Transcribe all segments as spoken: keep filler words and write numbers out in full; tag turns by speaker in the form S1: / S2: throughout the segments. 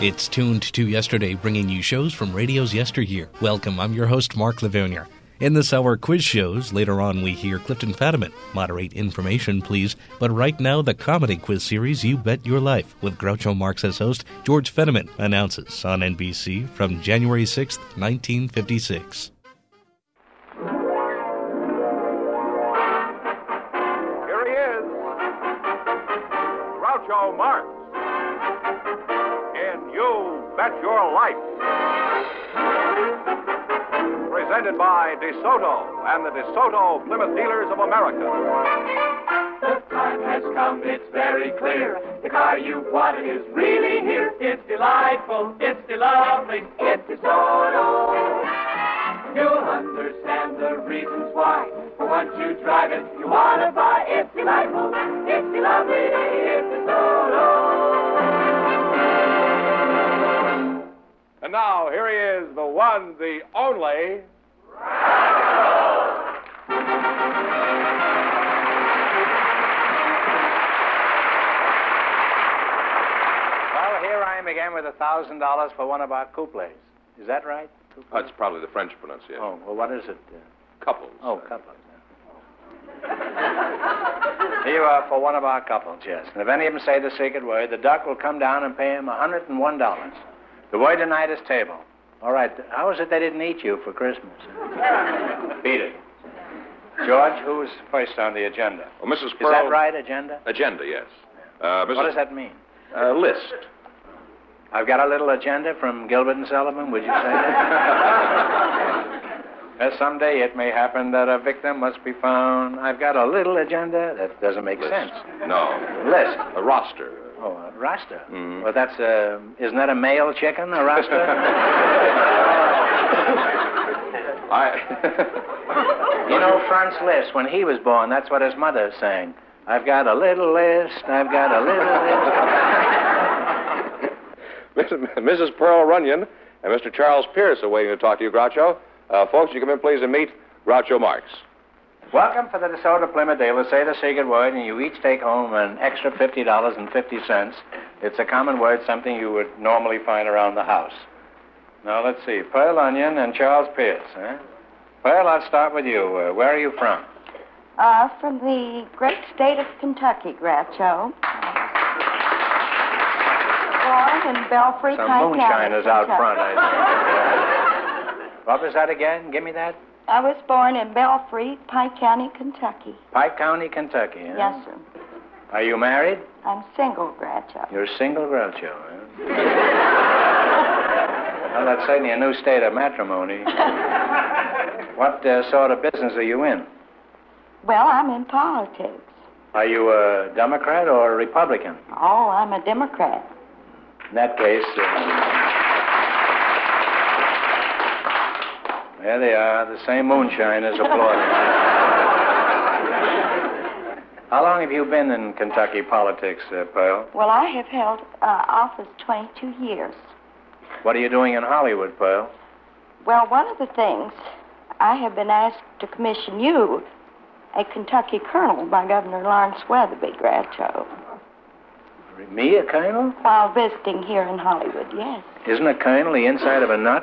S1: It's Tuned to Yesterday, bringing you shows from radio's yesteryear. Welcome, I'm your host, Mark Lavernier. In this hour, quiz shows. Later on, we hear Clifton Fadiman. Moderate information, please. But right now, the comedy quiz series, You Bet Your Life, with Groucho Marx as host. George Fenneman announces on N B C from January sixth, nineteen fifty-six.
S2: Here he is, Groucho Marx, in You Bet Your Life. Presented by DeSoto and the DeSoto Plymouth Dealers of America.
S3: The time has come, it's very clear. The car you wanted is really here. It's delightful, it's lovely, it's DeSoto. You'll understand the reasons why. For once you drive it, you want to buy. It's delightful, it's lovely, it's DeSoto.
S2: And now, here he is, the one, the only...
S4: Well, here I am again with a thousand dollars for one of our couplets. Is that right?
S2: Oh, it's probably the French pronunciation.
S4: Oh, well, what is it? Uh,
S2: Couples.
S4: oh, couples. Here you are for one of our couples, yes. And if any of them say the secret word, the duck will come down and pay him one hundred and one dollars. The word tonight is table. All right, how is it they didn't eat you for Christmas? Beat it. George, who's first on the agenda?
S2: Well, Missus
S4: Is
S2: Pearl...
S4: that right, agenda?
S2: Agenda, yes. Uh, Missus
S4: What does that mean?
S2: Uh, list.
S4: I've got a little agenda from Gilbert and Sullivan, would you say that? As someday it may happen that a victim must be found. I've got a little agenda. That doesn't make
S2: List.
S4: sense.
S2: No.
S4: List.
S2: A roster.
S4: Oh, a roster.
S2: Mhm.
S4: Well, that's a... Isn't that a male chicken, a roster?
S2: I...
S4: You know, Franz Liszt, when he was born, that's what his mother sang. I've got a little list, I've got a little list.
S2: Missus Pearl Runyon and Mister Charles Pierce are waiting to talk to you, Groucho. Uh, folks, you come in, please, and meet Groucho Marx.
S4: Welcome for the DeSoto Plymouth dealers. Say the secret word, and you each take home an extra fifty dollars and fifty cents. It's a common word, something you would normally find around the house. Now, let's see. Pearl Onion and Charles Pierce, huh? Pearl, I'll start with you. Uh, where are you from?
S5: Uh, from the great state of Kentucky, Groucho. Born in Belfry,
S4: Some
S5: Pike
S4: moonshiners
S5: County,
S4: out
S5: Kentucky.
S4: front, I think. What was that again? Give me that.
S5: I was born in Belfry, Pike County, Kentucky.
S4: Pike County, Kentucky, huh?
S5: Yes, sir.
S4: Are you married?
S5: I'm single, Groucho.
S4: You're single, Groucho, huh? Well, that's certainly a new state of matrimony. What uh, sort of business are you in?
S5: Well, I'm in politics.
S4: Are you a Democrat or a Republican?
S5: Oh, I'm a Democrat.
S4: In that case, uh, there they are, the same moonshiners applauding. How long have you been in Kentucky politics, uh, Pearl?
S5: Well, I have held uh, office twenty-two years.
S4: What are you doing in Hollywood, Pearl?
S5: Well, one of the things, I have been asked to commission you, a Kentucky colonel, by Governor Lawrence Weatherby, Groucho.
S4: Me, a colonel?
S5: While visiting here in Hollywood, yes.
S4: Isn't a colonel the inside of a nut?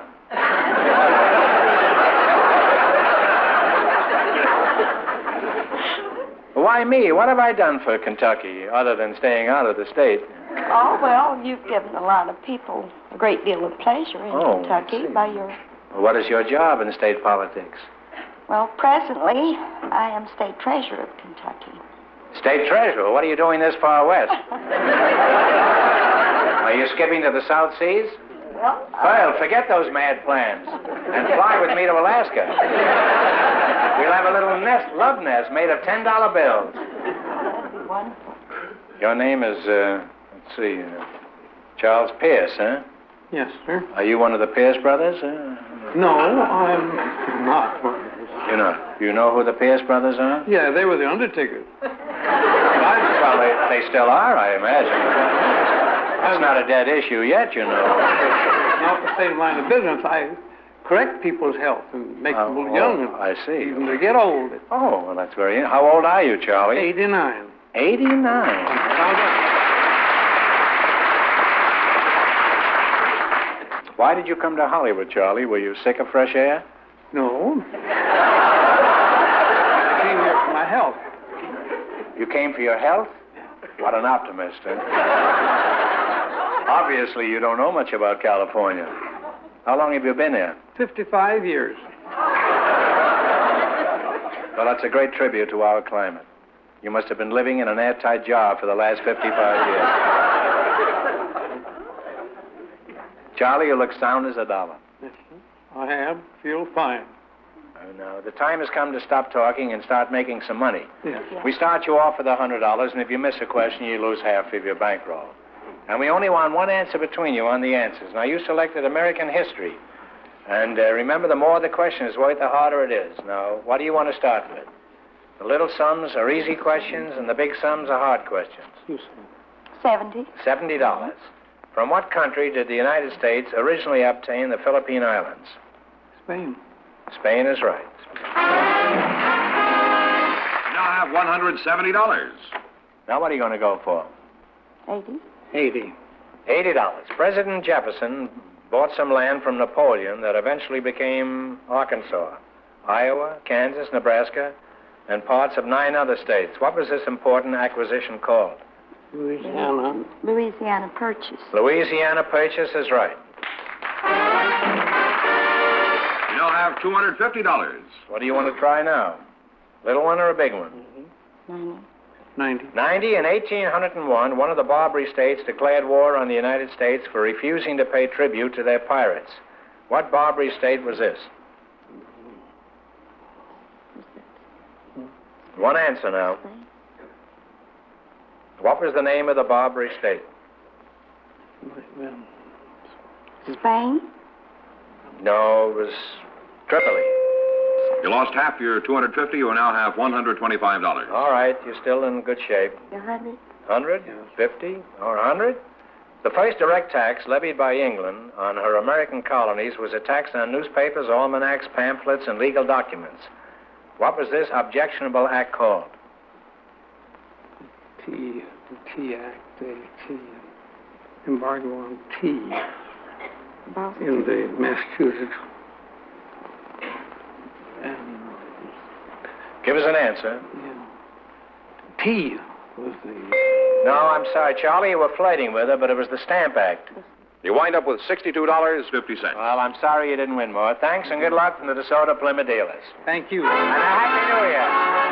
S4: Why me? What have I done for Kentucky other than staying out of the state?
S5: Oh, well, you've given a lot of people a great deal of pleasure in
S4: Oh,
S5: Kentucky
S4: I see.
S5: by your...
S4: Well, what is your job in state politics?
S5: Well, presently, I am state treasurer of Kentucky.
S4: State treasurer? What are you doing this far west? Are you skipping to the South Seas?
S5: Well, uh,
S4: Well, forget those mad plans and fly with me to Alaska. We'll have a little nest, love nest made of ten dollar bills.
S5: that'd be wonderful.
S4: Your name is, uh, let's see, uh, Charles Pierce, huh?
S6: Yes, sir.
S4: Are you one of the Pierce brothers? Uh,
S6: No, I'm not.
S4: you know, you know who the Pierce brothers are?
S6: Yeah, they were the Undertakers.
S4: Well, they, they still are, I imagine. That's not a dead issue yet, you know.
S6: Not the same line of business. I correct people's health and make them
S4: Oh,
S6: look young.
S4: oh, I see.
S6: Even to get old.
S4: Oh, well, that's very... How old are you, Charlie?
S6: eighty-nine.
S4: eighty-nine.
S6: Found out.
S4: Why did you come to Hollywood, Charlie? Were you sick of fresh air?
S6: No. I came here for my health.
S4: You came for your health? What an optimist, huh? Obviously, you don't know much about California. How long have you been here?
S6: fifty-five years.
S4: Well, that's a great tribute to our climate. You must have been living in an airtight jar for the last fifty-five years. Charlie, you look sound as a dollar.
S6: I am. Feel fine.
S4: Oh, no. The time has come to stop talking and start making some money.
S6: Yeah.
S4: We start you off with a hundred dollars, and if you miss a question, you lose half of your bankroll. And we only want one answer between you on the answers. Now, you selected American history. And uh, remember, the more the question is worth, the harder it is. Now, what do you want to start with? The little sums are easy questions, and the big sums are hard questions.
S5: Seventy.
S4: Seventy dollars. From what country did the United States originally obtain the Philippine Islands?
S6: Spain.
S4: Spain is right.
S2: You now have one hundred seventy dollars.
S4: Now, what are you going to go for?
S5: Eighty.
S6: Eighty.
S4: Eighty dollars. President Jefferson bought some land from Napoleon that eventually became Arkansas, Iowa, Kansas, Nebraska, and parts of nine other states. What was this important acquisition called?
S6: Louisiana.
S5: Louisiana Purchase.
S4: Louisiana Purchase is right.
S2: You now have two hundred fifty dollars.
S4: What do you want to try now? Little one or a big one?
S5: Ninety.
S6: Ninety.
S4: Ninety. In eighteen oh one, one of the Barbary states declared war on the United States for refusing to pay tribute to their pirates. What Barbary state was this? One answer now. What was the name of the Barbary state?
S5: Spain.
S4: No, it was Tripoli.
S2: You lost half your two hundred fifty. You now have one hundred twenty-five dollars.
S4: All right, you're still in good shape.
S5: A hundred.
S4: Hundred? Fifty? Or a hundred? The first direct tax levied by England on her American colonies was a tax on newspapers, almanacs, pamphlets, and legal documents. What was this objectionable act called?
S6: Tea. The Tea Act. The tea. Embargo on tea. In the Massachusetts. And,
S4: Give us an answer.
S6: yeah. Tea was the...
S4: No, I'm sorry, Charlie, you were flirting with her, but it was the Stamp Act.
S2: You wind up with sixty-two dollars and fifty cents.
S4: Well, I'm sorry you didn't win more. Thanks and good luck from the DeSoto Plymouth dealers.
S6: Thank you.
S4: And a Happy New Year.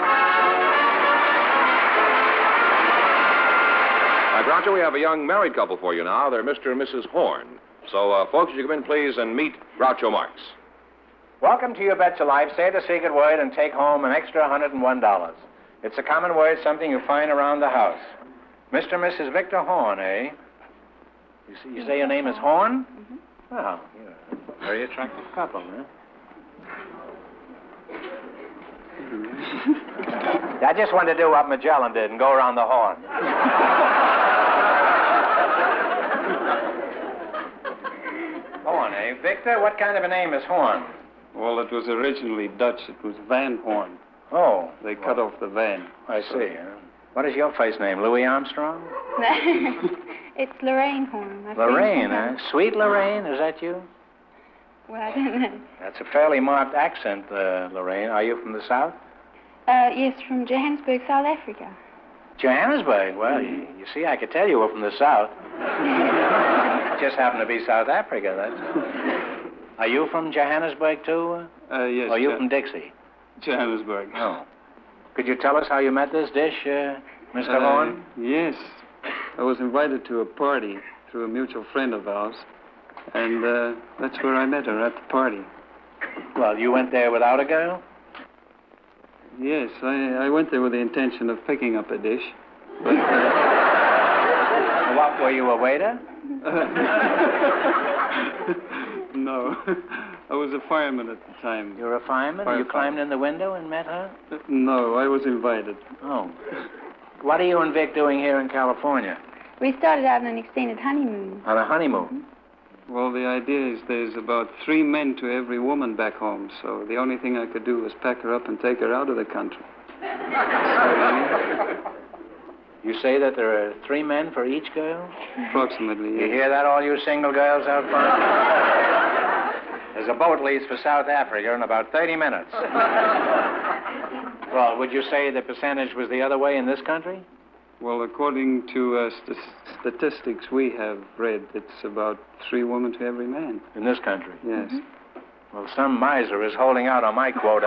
S2: Uh, Groucho, we have a young married couple for you now. They're Mister and Missus Horn. So, uh, folks, you come in, please, and meet Groucho Marx.
S4: Welcome to You Bet Your Life. Say the secret word and take home an extra one hundred one dollars. It's a common word, something you find around the house. Mister and Missus Victor Horn, eh? You, see, you say your name is Horn? Mm-hmm. Well, you're a very attractive couple, huh? I just wanted to do what Magellan did and go around the horn. Horn, eh? Victor, what kind of a name is Horn?
S7: Well, it was originally Dutch. It was Van Horn.
S4: Oh.
S7: They cut off the Van.
S4: I see. Huh? What is your face name? Louis Armstrong?
S8: It's Lorraine Horn. My
S4: Lorraine,
S8: friend.
S4: huh? Sweet Lorraine, is that you?
S8: Well, I don't know.
S4: That's a fairly marked accent, uh, Lorraine. Are you from the South?
S8: Uh, yes, from Johannesburg, South Africa.
S4: Johannesburg? Well, you, you see, I could tell you were from the South. Just happened to be South Africa, that's all. Are you from Johannesburg, too?
S7: Uh, yes.
S4: Or are you
S7: Jo-
S4: from Dixie?
S7: Johannesburg.
S4: Oh. Could you tell us how you met this dish, uh, Mister
S7: Uh,
S4: Horn?
S7: Yes. I was invited to a party through a mutual friend of ours, and uh, that's where I met her, at the party.
S4: Well, you went there without a girl?
S7: Yes, I, I went there with the intention of picking up a dish, but... Uh,
S4: What, were you a waiter?
S7: no. I was a fireman at the time.
S4: You were a fireman? You climbed in the window and met her?
S7: Uh, no, I was invited.
S4: Oh. What are you and Vic doing here in California?
S8: We started out on an extended honeymoon.
S4: On a honeymoon?
S7: Well, the idea is there's about three men to every woman back home, so the only thing I could do was pack her up and take her out of the country.
S4: You say that there are three men for each girl?
S7: Approximately,
S4: You
S7: yes.
S4: hear that, all you single girls out front? There's a boat leaves for South Africa in about thirty minutes. Well, would you say the percentage was the other way in this country?
S7: Well, according to uh, st- statistics we have read, it's about three women to every man.
S4: In this country?
S7: Yes.
S4: Well, some miser is holding out on my quota.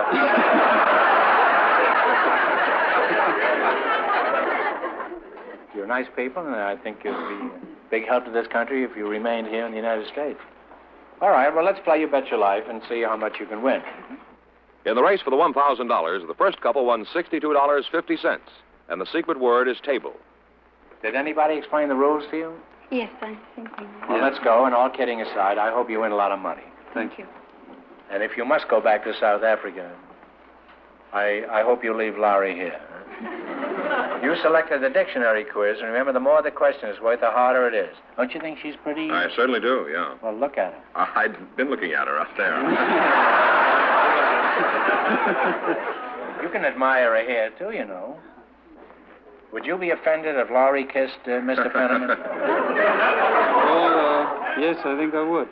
S4: You're nice people, and I think you'd be a big help to this country if you remained here in the United States. All right, well, let's play You Bet Your Life and see how much you can win.
S2: In the race for the one thousand dollars, the first couple won sixty-two dollars and fifty cents, and the secret word is table.
S4: Did anybody explain the rules to you?
S8: Yes, I think we know.
S4: Well, let's go, and all kidding aside, I hope you win a lot of money.
S7: Thank you.
S4: And if you must go back to South Africa, I, I hope you leave Larry here. You selected the dictionary quiz, and remember, the more the question is worth, the harder it is. Don't you think she's pretty?
S2: I certainly do, yeah.
S4: Well, look at her.
S2: I've been looking at her up there.
S4: You can admire her hair, too, you know. Would you be offended if Laurie kissed uh, Mister Fenneman?
S7: Well, uh, yes, I think I would.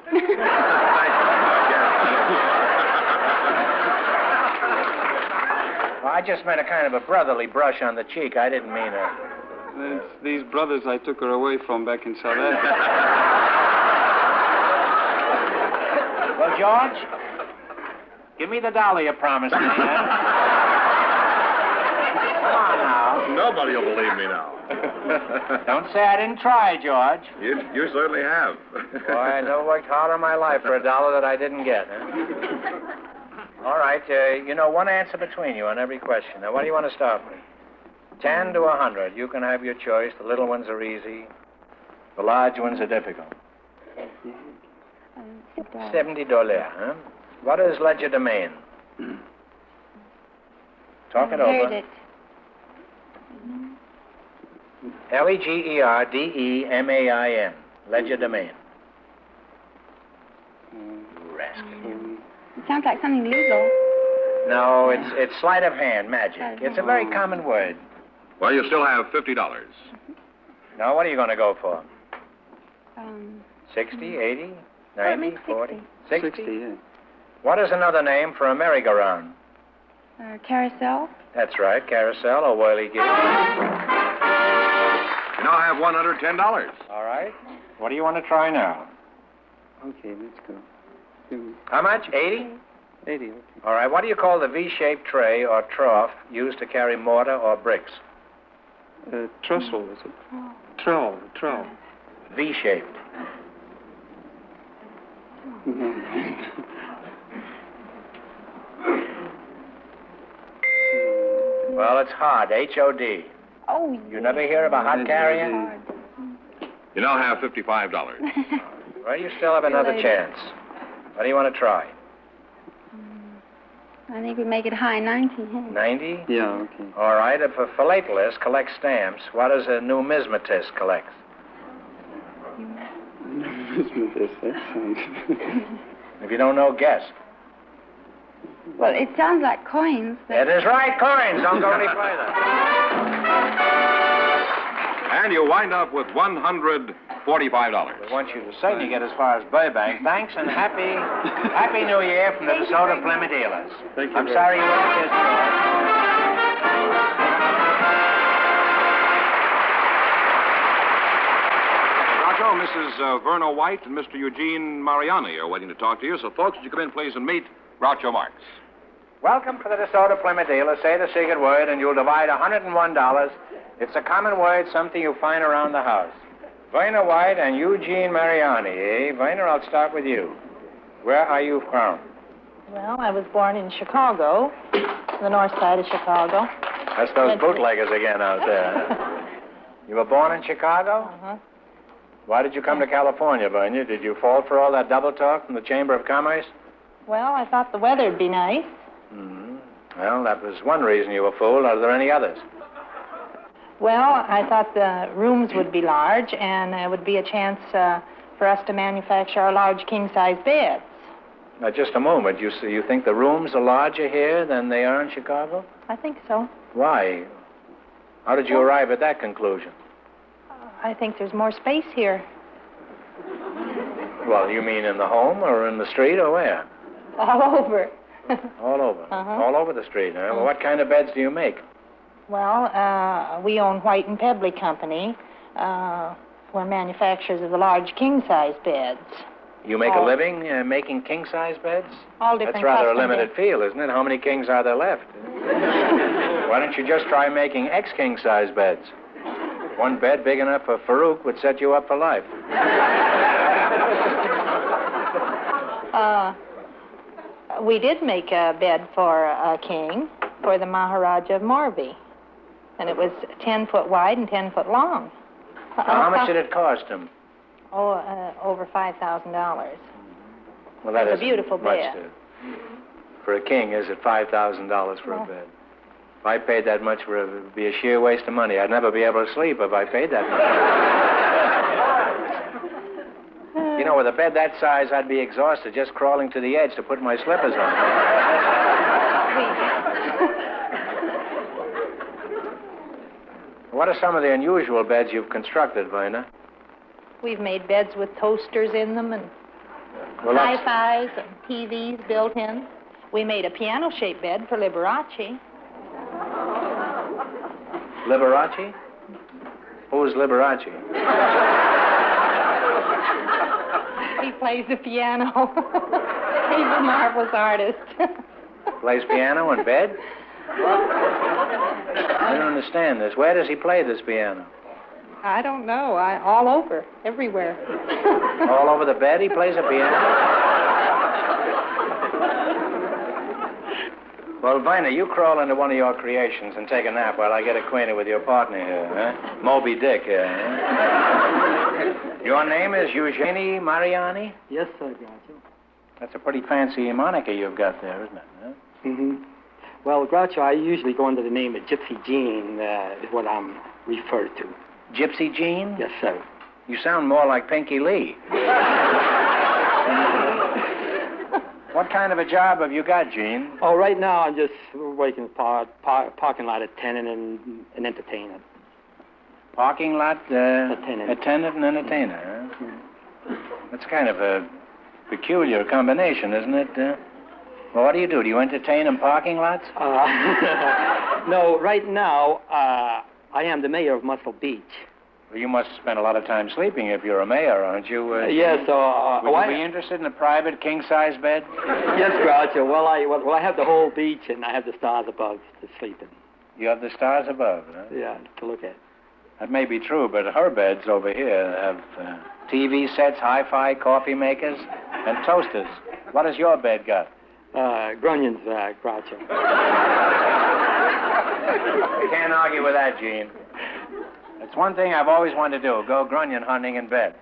S4: Well, I just meant a kind of a brotherly brush on the cheek. I didn't mean a...
S7: It's these brothers I took her away from back in South Africa.
S4: Well, George, give me the dollar you promised me, huh? Come on now.
S2: Nobody will believe me now.
S4: Don't say I didn't try, George.
S2: You, you certainly have.
S4: Boy, I never worked hard in my life for a dollar that I didn't get, huh? All right, uh, you know, one answer between you on every question. Now, what do you want to start with? Ten to a hundred. You can have your choice. The little ones are easy. The large ones are difficult. Seventy dollars, huh? What is legerdemain? Talk it
S8: I heard
S4: over.
S8: it.
S4: L E G E R D E M A I N. Legerdemain. Rascal.
S8: It sounds like something legal.
S4: No, it's it's sleight of hand, magic. It's a very common word.
S2: Well, you still have fifty dollars.
S4: Now, what are you going to go for?
S8: Um,
S4: Sixty, eighty,
S8: well, it
S4: ninety,
S8: makes
S4: forty?
S8: sixty.
S7: Sixty, yeah.
S4: What is another name for a merry-go-round?
S8: Uh, carousel.
S4: That's right, carousel or whirly-gig.
S2: You now have one hundred ten dollars.
S4: All right. What do you want to try now?
S7: Okay, let's go. Give me
S4: How much? eighty?
S7: eighty, okay.
S4: All right. What do you call the V-shaped tray or trough used to carry mortar or bricks?
S7: Uh, trestle, is it? Trowel, trowel.
S4: V-shaped. Well, it's hod, H O D.
S8: Oh,
S4: You never hear of a hod carrier?
S2: You now have fifty-five dollars.
S4: Well, you still have another
S8: later.
S4: chance. What do you want to try?
S8: I think we make it high ninety. Huh?
S4: ninety?
S7: Yeah, okay.
S4: All right. If a philatelist collects stamps, what does a numismatist collect?
S7: Numismatist, that sounds...
S4: If you don't know, guess.
S8: Well, it sounds like coins. But
S4: It is right, coins. Don't go any further.
S2: And you wind up with one hundred forty-five dollars.
S4: We want you to certainly get as far as Burbank. Thanks and happy, happy New Year from the DeSoto Plymouth dealers.
S7: Thank you
S4: I'm
S7: very
S4: sorry you wouldn't kiss George.
S2: Groucho, Missus Uh, Verna White and Mister Eugene Mariani are waiting to talk to you. So, folks, would you come in, please, and meet Groucho Marx.
S4: Welcome to the DeSoto Plymouth dealer. Say the secret word, and you'll divide one hundred one dollars. It's a common word, something you find around the house. Verna White and Eugene Mariani, eh? Verna, I'll start with you. Where are you from?
S9: Well, I was born in Chicago, the north side of Chicago.
S4: That's those
S9: That's-
S4: bootleggers again out there. You were born in Chicago?
S9: Uh-huh.
S4: Why did you come to California, Verna? Did you fall for all that double talk from the Chamber of Commerce?
S9: Well, I thought the weather'd be nice.
S4: Mm-hmm. Well, that was one reason you were fooled. Are there any others?
S9: Well, I thought the rooms would be large, and there would be a chance uh, for us to manufacture our large king-size beds.
S4: Now, just a moment. You see, you think the rooms are larger here than they are in Chicago?
S9: I think so.
S4: Why? How did you arrive at that conclusion?
S9: I think there's more space here.
S4: Well, you mean in the home or in the street or where?
S9: All over.
S4: All over.
S9: Uh-huh.
S4: All over the street, huh? Well, what kind of beds do you make?
S9: Well, uh, we own White and Pebbly Company. Uh, we're manufacturers of the large king-size beds.
S4: You make
S9: all,
S4: a living uh, making king-size beds?
S9: All different.
S4: That's rather a
S9: custom
S4: limited
S9: beds.
S4: field, isn't it? How many kings are there left? Why don't you just try making ex-king-size beds? One bed big enough for Farouk would set you up for life.
S9: Uh, we did make a bed for a king, for the Maharaja of Morbi. And it was ten foot wide and ten foot long.
S4: Now, how much did it cost him?
S9: Oh, uh, over five thousand dollars.
S4: Well, that
S9: It's a
S4: is
S9: beautiful
S4: much
S9: bed.
S4: to, for a king, is it five thousand dollars for
S9: Oh.
S4: a bed? If I paid that much for it, it would be a sheer waste of money. I'd never be able to sleep if I paid that much. You know, with a bed that size, I'd be exhausted just crawling to the edge to put my slippers on. What are some of the unusual beds you've constructed, Verna?
S9: We've made beds with toasters in them and
S4: Well, that's-
S9: hi-fis and T Vs built in. We made a piano-shaped bed for Liberace.
S4: Liberace? Who's Liberace?
S9: He plays the piano. He's a marvelous artist.
S4: Plays piano in bed? I don't understand this. Where does he play this piano?
S9: I don't know. I all over, everywhere.
S4: All over the bed he plays a piano? Well, Vina, you crawl into one of your creations and take a nap while I get acquainted with your partner here, huh? Moby Dick here, huh? Your name is Eugenie Mariani?
S6: Yes, sir, Groucho.
S4: That's a pretty fancy moniker you've got there, isn't it? Huh?
S6: Mm-hmm. Well, Groucho, I usually go under the name of Gypsy Jean, uh, is what I'm referred to.
S4: Gypsy Jean?
S6: Yes, sir.
S4: You sound more like Pinky Lee. What kind of a job have you got, Gene?
S6: Oh, right now I'm just working par- par- parking lot attendant and an entertainer.
S4: Parking lot uh,
S6: Attendant.
S4: attendant and entertainer, huh? That's kind of a peculiar combination, isn't it? Uh, well, what do you do? Do you entertain in parking lots?
S6: Uh, no, right now uh, I am the mayor of Muscle Beach.
S4: Well, you must spend a lot of time sleeping if you're a mayor, aren't you? Uh,
S6: yes, so... Uh,
S4: Would
S6: well,
S4: you be
S6: I,
S4: interested in a private king-size bed?
S6: Yes, Groucho. Well, I well, well, I have the whole beach and I have the stars above to sleep in.
S4: You have the stars above, huh?
S6: Yeah, to look at.
S4: That may be true, but her beds over here have uh, T V sets, hi-fi, coffee makers, and toasters. What has your bed got?
S6: Uh, Grunion's, uh, Groucho.
S4: I can't argue with that, Gene. It's one thing I've always wanted to do, go grunion hunting in bed.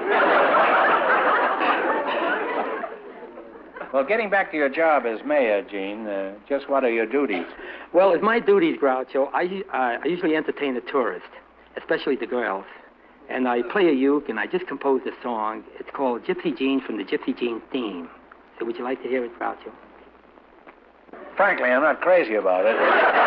S4: Well, getting back to your job as mayor, Gene, uh, just what are your duties?
S6: Well, as my duties, Groucho, I, uh, I usually entertain the tourists, especially the girls. And I play a uke, and I just composed a song. It's called Gypsy Jean from the Gypsy Jean Theme. So would you like to hear it, Groucho?
S4: Frankly, I'm not crazy about it.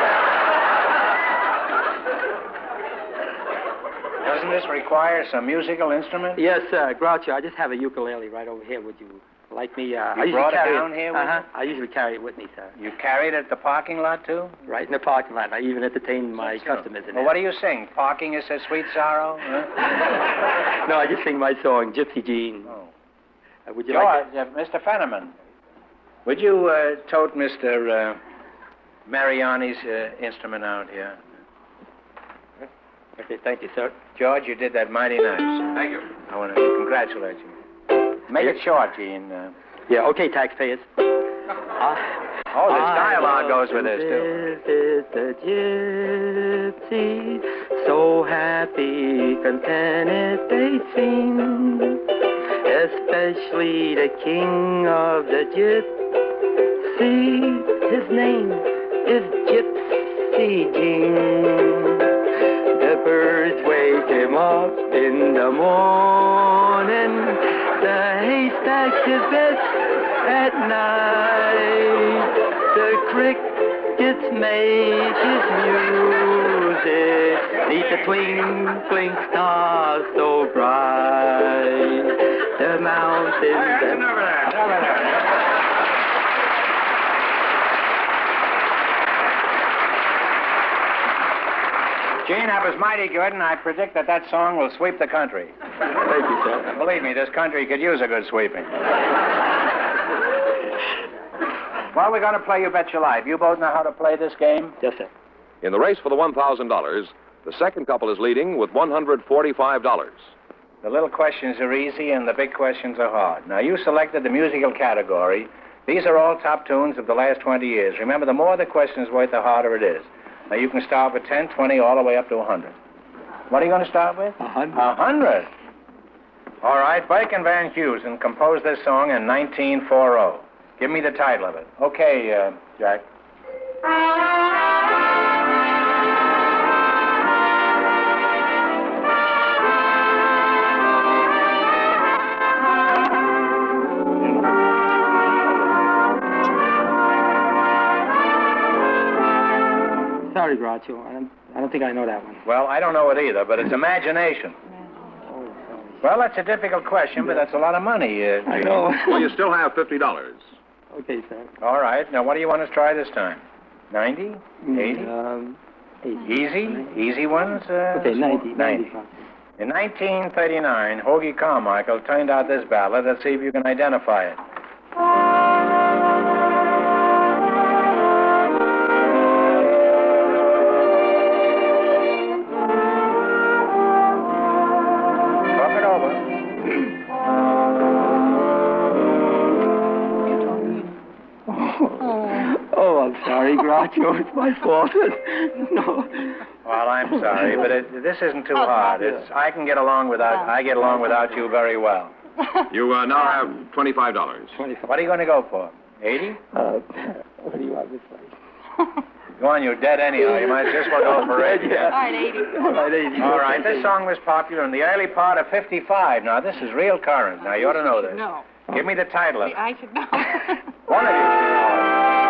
S4: Doesn't this require some musical instrument?
S6: Yes, uh, Groucho, I just have a ukulele right over here. Would you like me? Uh,
S4: You
S6: I usually
S4: brought it
S6: carry
S4: down here with
S6: Uh-huh.
S4: you?
S6: I usually carry it with me, sir.
S4: You carried it at the parking lot, too?
S6: Right in the parking lot. I even entertain my
S4: That's so.
S6: customers in
S4: Well,
S6: it.
S4: what do you sing? Parking is a sweet sorrow? Huh?
S6: No, I just sing my song, Gypsy Jean.
S4: Oh.
S6: Uh, would you
S4: George,
S6: like to...
S4: uh, Mister Fenneman, would you uh, tote Mister Uh, Mariani's uh, instrument out here?
S6: Okay, thank you, sir.
S4: George, you did that mighty nice. Thank you. I want to congratulate you. Make it short, Gene. Uh,
S6: Yeah, okay, taxpayers. Uh,
S4: oh, this dialogue goes with this, too.
S6: Visit the gypsy, so happy, contented they seem, especially the king of the gypsy. His name is Gypsy Jean. The birds wake him up in the morning. The haystack's his best at night. The crickets make his music it, neath the twinkling stars so bright. The mountains...
S4: Hey, that's enough of that. Enough of that. Gene, that was mighty good, and I predict that that song will sweep the country.
S6: Thank you, sir.
S4: Believe me, this country could use a good sweeping. Well, we're going to play You Bet Your Life. You both know how to play this game?
S6: Yes, sir.
S2: In the race for the one thousand dollars, the second couple is leading with one hundred forty-five dollars.
S4: The little questions are easy, and the big questions are hard. Now, you selected the musical category. These are all top tunes of the last twenty years. Remember, the more the question is worth, the harder it is. Now, you can start with ten, twenty, all the way up to one hundred. What are you going to start with?
S6: one hundred.
S4: one hundred. All right, Blake and Van Heusen composed this song in nineteen forty. Give me the title of it. Okay, uh, Jack.
S6: Sorry, Groucho. I don't, I don't think I know that one.
S4: Well, I don't know it either, but it's Imagination. Well, that's a difficult question, but that's a lot of money. Uh,
S6: I know.
S2: Well, you still have fifty dollars.
S6: Okay, sir.
S4: All right. Now, what do you want us to try this time? ninety? eighty?
S6: Um, eighty.
S4: Easy? Easy ones? Uh,
S6: Okay, ninety.
S4: ninety. In nineteen thirty-nine, Hoagie Carmichael turned out this ballad. Let's see if you can identify it. Talk it over.
S6: Oh, I'm sorry, Groucho. It's my fault. No.
S4: Well, I'm sorry, but it, this isn't too hard. It's I can get along without. I get along without you very well.
S2: You uh, now have twenty-five dollars.
S6: twenty-five.
S4: What are you going to go for? eighty?
S6: Uh, what do you want this way?
S4: Go on, you're dead anyhow. You might just well go for eighty.
S6: Yeah.
S8: All right, eighty.
S6: All right, eighty.
S4: All right, this song was popular in the early part of fifty-five. Now, this is real current. Now, you ought to know this.
S8: No.
S4: Give me the title of it.
S8: I should know.
S4: One of you should know it.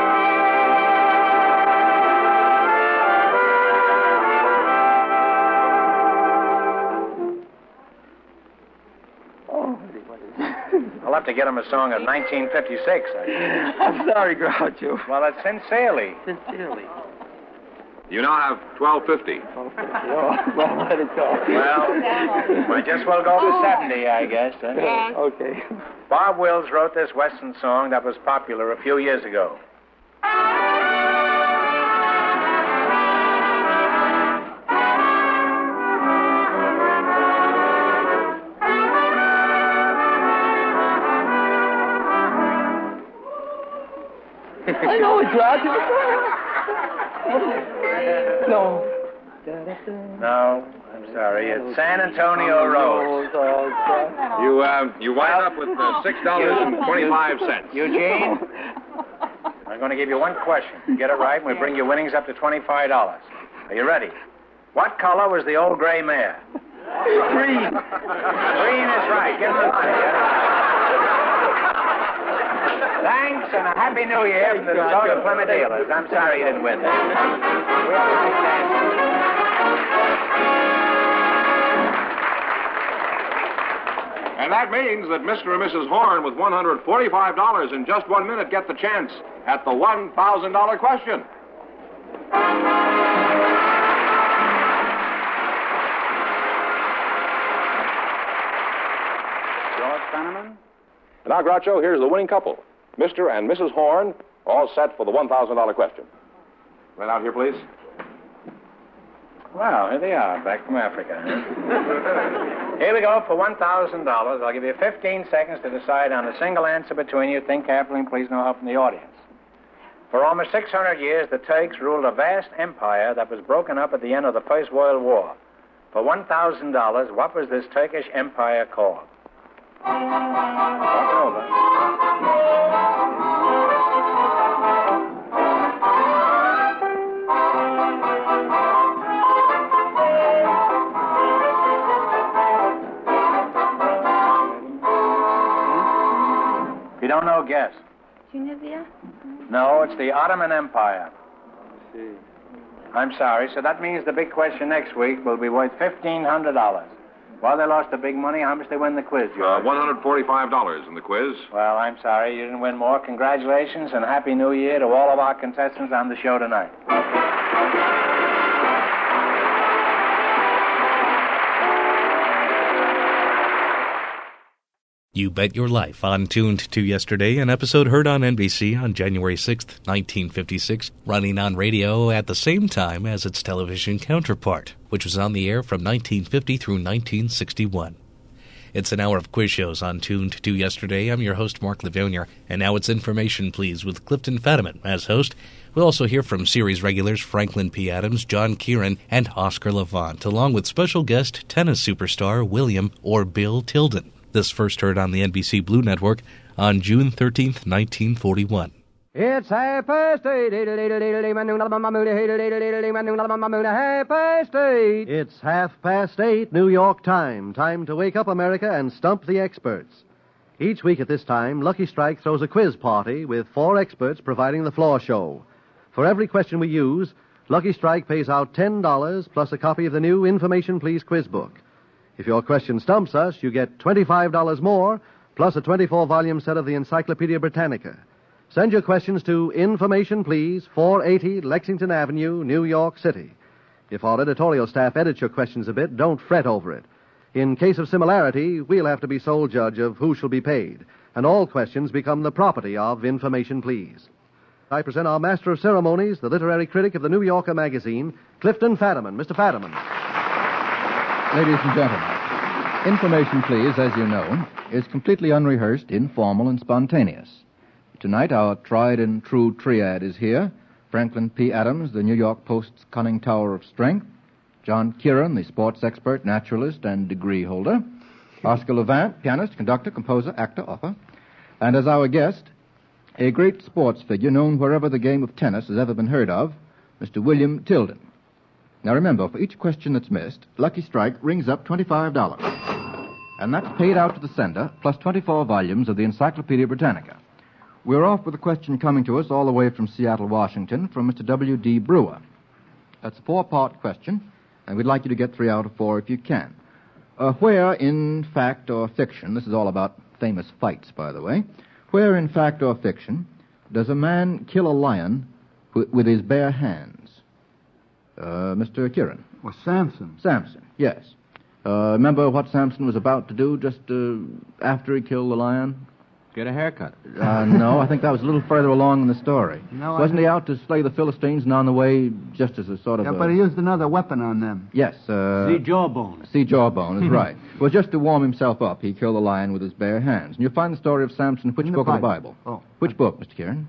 S4: I'll have to get him a song of nineteen fifty-six, I guess.
S6: I'm sorry, Groucho.
S4: Well, it's Sincerely.
S6: Sincerely.
S2: You now have twelve fifty.
S6: Oh, well, let it go.
S4: Well, might just well go to seventy, I guess. Huh?
S8: Yes.
S6: Okay.
S4: Bob Wills wrote this Western song that was popular a few years ago.
S6: I know it's Groucho. No.
S4: No, I'm sorry. It's San Antonio Rose.
S2: You uh, you wind up with uh, six dollars and twenty-five cents.
S4: Eugene, I'm going to give you one question. You get it right, and we bring your winnings up to twenty-five dollars. Are you ready? What color was the old gray mare?
S6: Green.
S4: Green is right. Give us a Thanks, and a Happy New Year from the Soda Plymouth Dealers. I'm sorry you didn't win that.
S2: And that means that Mister and Missus Horn with one hundred forty-five dollars in just one minute get the chance at the one thousand dollars question.
S4: George Fenneman?
S2: Now, Groucho, here's the winning couple. Mister and Missus Horn, all set for the one thousand dollars question. Right out here, please.
S4: Well, here they are, back from Africa. Huh? Here we go for one thousand dollars. I'll give you fifteen seconds to decide on a single answer between you. Think carefully and please no help from the audience. For almost six hundred years, the Turks ruled a vast empire that was broken up at the end of the First World War. For one thousand dollars, what was this Turkish empire called? Talk over. If you don't know, guess.
S8: Tunisia?
S4: No, it's the Ottoman Empire. I'm sorry. So that means the big question next week will be worth fifteen hundred dollars. Well, they lost the big money. How much they win the quiz, George?
S2: Uh, one hundred forty-five dollars in the quiz.
S4: Well, I'm sorry you didn't win more. Congratulations and Happy New Year to all of our contestants on the show tonight.
S1: You Bet Your Life on Tuned to Yesterday, an episode heard on N B C on January sixth, nineteen fifty-six, running on radio at the same time as its television counterpart, which was on the air from nineteen fifty through nineteen sixty-one. It's an hour of quiz shows on Tuned to Yesterday. I'm your host, Mark Livonia, and now it's Information Please with Clifton Fadiman as host. We'll also hear from series regulars Franklin P. Adams, John Kieran, and Oscar Levant, along with special guest tennis superstar William or Bill Tilden. This first heard on the N B C Blue Network on June thirteenth, nineteen forty-one.
S10: It's half past eight. Half past eight.
S11: It's half past eight, New York time. Time to wake up America and stump the experts. Each week at this time, Lucky Strike throws a quiz party with four experts providing the floor show. For every question we use, Lucky Strike pays out ten dollars plus a copy of the new Information Please quiz book. If your question stumps us, you get twenty-five dollars more, plus a twenty-four volume set of the Encyclopedia Britannica. Send your questions to Information Please, four eighty Lexington Avenue, New York City. If our editorial staff edits your questions a bit, don't fret over it. In case of similarity, we'll have to be sole judge of who shall be paid, and all questions become the property of Information Please. I present our master of ceremonies, the literary critic of the New Yorker magazine, Clifton Fadiman. Mister Fadiman.
S12: Ladies and gentlemen, Information Please, as you know, is completely unrehearsed, informal, and spontaneous. Tonight, our tried and true triad is here. Franklin P. Adams, the New York Post's cunning tower of strength. John Kieran, the sports expert, naturalist, and degree holder. Oscar Levant, pianist, conductor, composer, actor, author. And as our guest, a great sports figure known wherever the game of tennis has ever been heard of, Mister William Tilden. Now remember, for each question that's missed, Lucky Strike rings up twenty-five dollars. And that's paid out to the sender, plus twenty-four volumes of the Encyclopedia Britannica. We're off with a question coming to us all the way from Seattle, Washington, from Mister W D. Brewer. That's a four-part question, and we'd like you to get three out of four if you can. Uh, where, in fact or fiction, this is all about famous fights, by the way, where, in fact or fiction, does a man kill a lion w- with his bare hands? Uh, Mister Kieran.
S13: Well, Samson.
S12: Samson, yes. Uh, remember what Samson was about to do just uh, after he killed the lion?
S13: Get a haircut.
S12: Uh, no, I think that was a little further along in the story.
S13: No,
S12: Wasn't
S13: I...
S12: he out to slay the Philistines and on the way just as a sort of
S13: Yeah,
S12: a...
S13: but he used another weapon on them.
S12: Yes. Uh...
S13: See jawbone.
S12: See jawbone is right. Well, just to warm himself up, he killed the lion with his bare hands. And you'll find the story of Samson in which
S13: in
S12: book
S13: the
S12: of the Bible?
S13: Oh.
S12: Which book, Mister Kieran?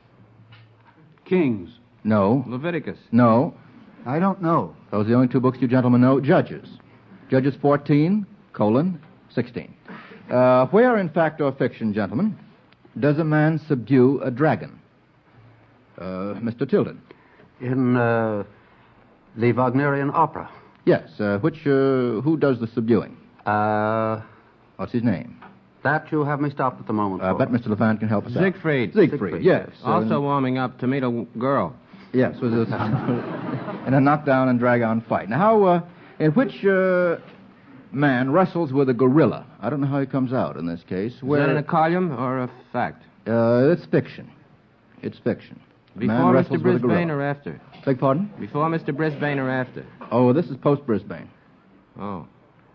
S13: Kings.
S12: No.
S13: Leviticus.
S12: No.
S13: I don't know.
S12: Those are the only two books you gentlemen know. Judges. Judges fourteen, colon, sixteen. Uh, where, in fact or fiction, gentlemen, does a man subdue a dragon? Uh, Mister Tilden.
S14: In uh, the Wagnerian opera.
S12: Yes. Uh, which, uh, who does the subduing?
S14: Uh,
S12: What's his name?
S14: That you have me stopped at the moment.
S12: I bet Mister Levant can help us out.
S13: Siegfried.
S12: Siegfried, Siegfried yes.
S13: Also
S12: uh,
S13: warming up to meet a girl.
S12: Yes, was a, in a knockdown and drag-on fight. Now, how, uh, in which uh, man wrestles with a gorilla? I don't know how he comes out in this case.
S13: Is
S12: Where,
S13: that an column or a fact?
S12: Uh, it's fiction. It's fiction. A
S13: Before
S12: man
S13: Mister
S12: wrestles with a
S13: Brisbane
S12: gorilla.
S13: or after?
S12: Beg pardon?
S13: Before Mister Brisbane or after?
S12: Oh, this is post-Brisbane.
S13: Oh.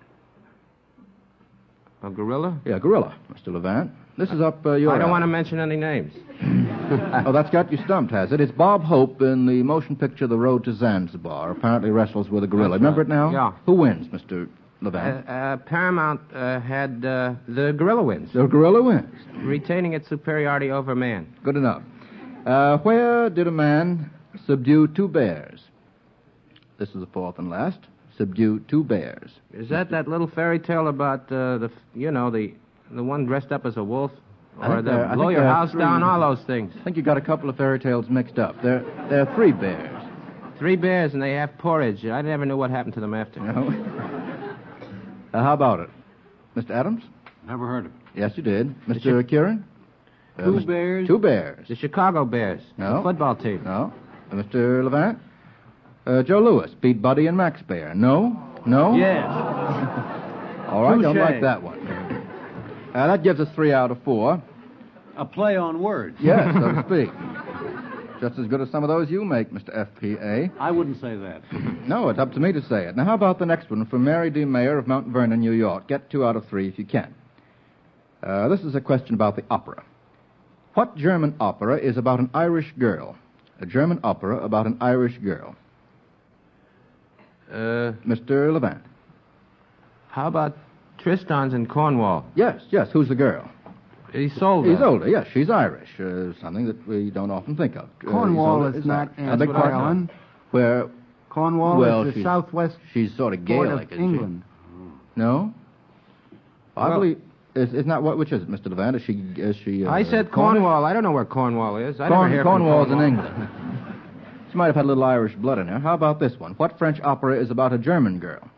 S13: A gorilla?
S12: Yeah, gorilla, Mister Levant. This is up uh, your...
S13: I don't
S12: alley.
S13: want to mention any names.
S12: Oh, that's got you stumped, has it? It's Bob Hope in the motion picture The Road to Zanzibar. Apparently wrestles with a gorilla.
S13: That's
S12: Remember
S13: right.
S12: it now?
S13: Yeah.
S12: Who wins, Mister Levant?
S13: Uh, uh, Paramount uh, had uh, the gorilla wins.
S12: The gorilla wins.
S13: Retaining its superiority over man.
S12: Good enough. Uh, where did a man subdue two bears? This is the fourth and last. Subdue two bears.
S13: Is that that little fairy tale about uh, the, you know, the the one dressed up as a wolf?
S12: I
S13: Or
S12: think
S13: the
S12: there- I
S13: blow
S12: think
S13: your
S12: there are
S13: house
S12: three.
S13: down, all those things.
S12: I think you got a couple of fairy tales mixed up. There, there are three bears.
S13: Three bears and they have porridge. I never knew what happened to them after.
S12: No. Uh, how about it? Mister Adams?
S14: Never heard of it.
S12: Yes, you did. Mister Kieran? Uh,
S14: Two
S12: Mis-
S14: bears?
S12: Two bears.
S13: The Chicago Bears.
S12: No.
S13: The football team.
S12: No. Uh, Mister Levant? Uh, Joe Louis beat Buddy and Max Baer. No? No?
S13: Yes.
S12: All right, don't
S13: Touche.
S12: like that one. Uh, that gives us three out of four.
S14: A play on words.
S12: Yes, so to speak. Just as good as some of those you make, Mister F P A.
S14: I wouldn't say that.
S12: No, it's up to me to say it. Now, how about the next one from Mary D. Mayer of Mount Vernon, New York? Get two out of three if you can. Uh, this is a question about the opera. What German opera is about an Irish girl? A German opera about an Irish girl.
S13: Uh,
S12: Mister Levant.
S13: how about Tristan's in Cornwall?
S12: Yes, yes. Who's the girl?
S13: Isolde.
S12: Isolde, yes. She's Irish. Uh, something that we don't often think of. Uh,
S14: Cornwall
S12: Isolde
S14: is not
S12: Irish. A big
S14: in
S12: part-
S14: Ireland.
S12: Where,
S14: Cornwall
S12: well,
S14: is the
S12: she's,
S14: southwest
S12: she's sort of
S14: part
S12: Gaelic,
S14: of
S12: isn't
S14: England.
S12: she? No? I
S13: Well-
S12: believe... Is, is not what? Which is it, Mister Levant? Is she... Is she uh,
S13: I said
S12: Cornish?
S13: Cornwall. I don't know where Cornwall is. I
S12: Corn,
S13: never hear from
S12: Cornwall's in
S13: Cornwall.
S12: England. She might have had a little Irish blood in her. How about this one? What French opera is about a German girl?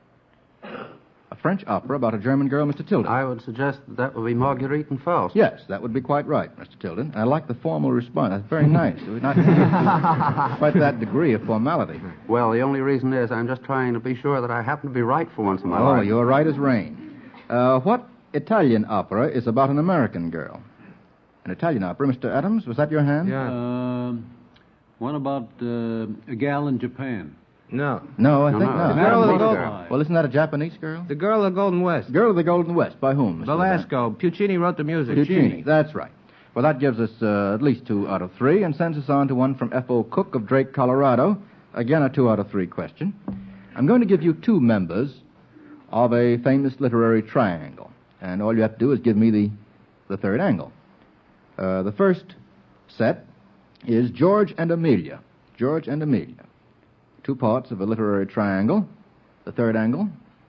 S12: A French opera about a German girl, Mister Tilden.
S14: I would suggest that, that would be Marguerite and Faust.
S12: Yes, that would be quite right, Mister Tilden. I like the formal response. That's very nice. We're not quite that degree of formality.
S14: Well, the only reason is I'm just trying to be sure that I happen to be right for once in my
S12: Oh,
S14: life.
S12: you're right as rain. Uh, what Italian opera is about an American girl? An Italian opera, Mister Adams, was that your hand?
S13: Yeah.
S15: Um, what about uh, a gal in Japan?
S13: No.
S12: No, I
S14: No,
S12: think
S14: no.
S12: not.
S13: The girl of the
S14: Golden-
S13: Golden...
S12: Well, isn't that a Japanese girl?
S13: The girl of the Golden West.
S12: Girl of the Golden West. By whom, Mister Levant?
S13: Belasco. Puccini wrote the music.
S12: Puccini. That's right. Well, that gives us uh, at least two out of three and sends us on to one from F O Cook of Drake, Colorado. Again, a two out of three question. I'm going to give you two members of a famous literary triangle, and all you have to do is give me the, the third angle. Uh, the first set is George and Amelia. George and Amelia. Two parts of a literary triangle. The third angle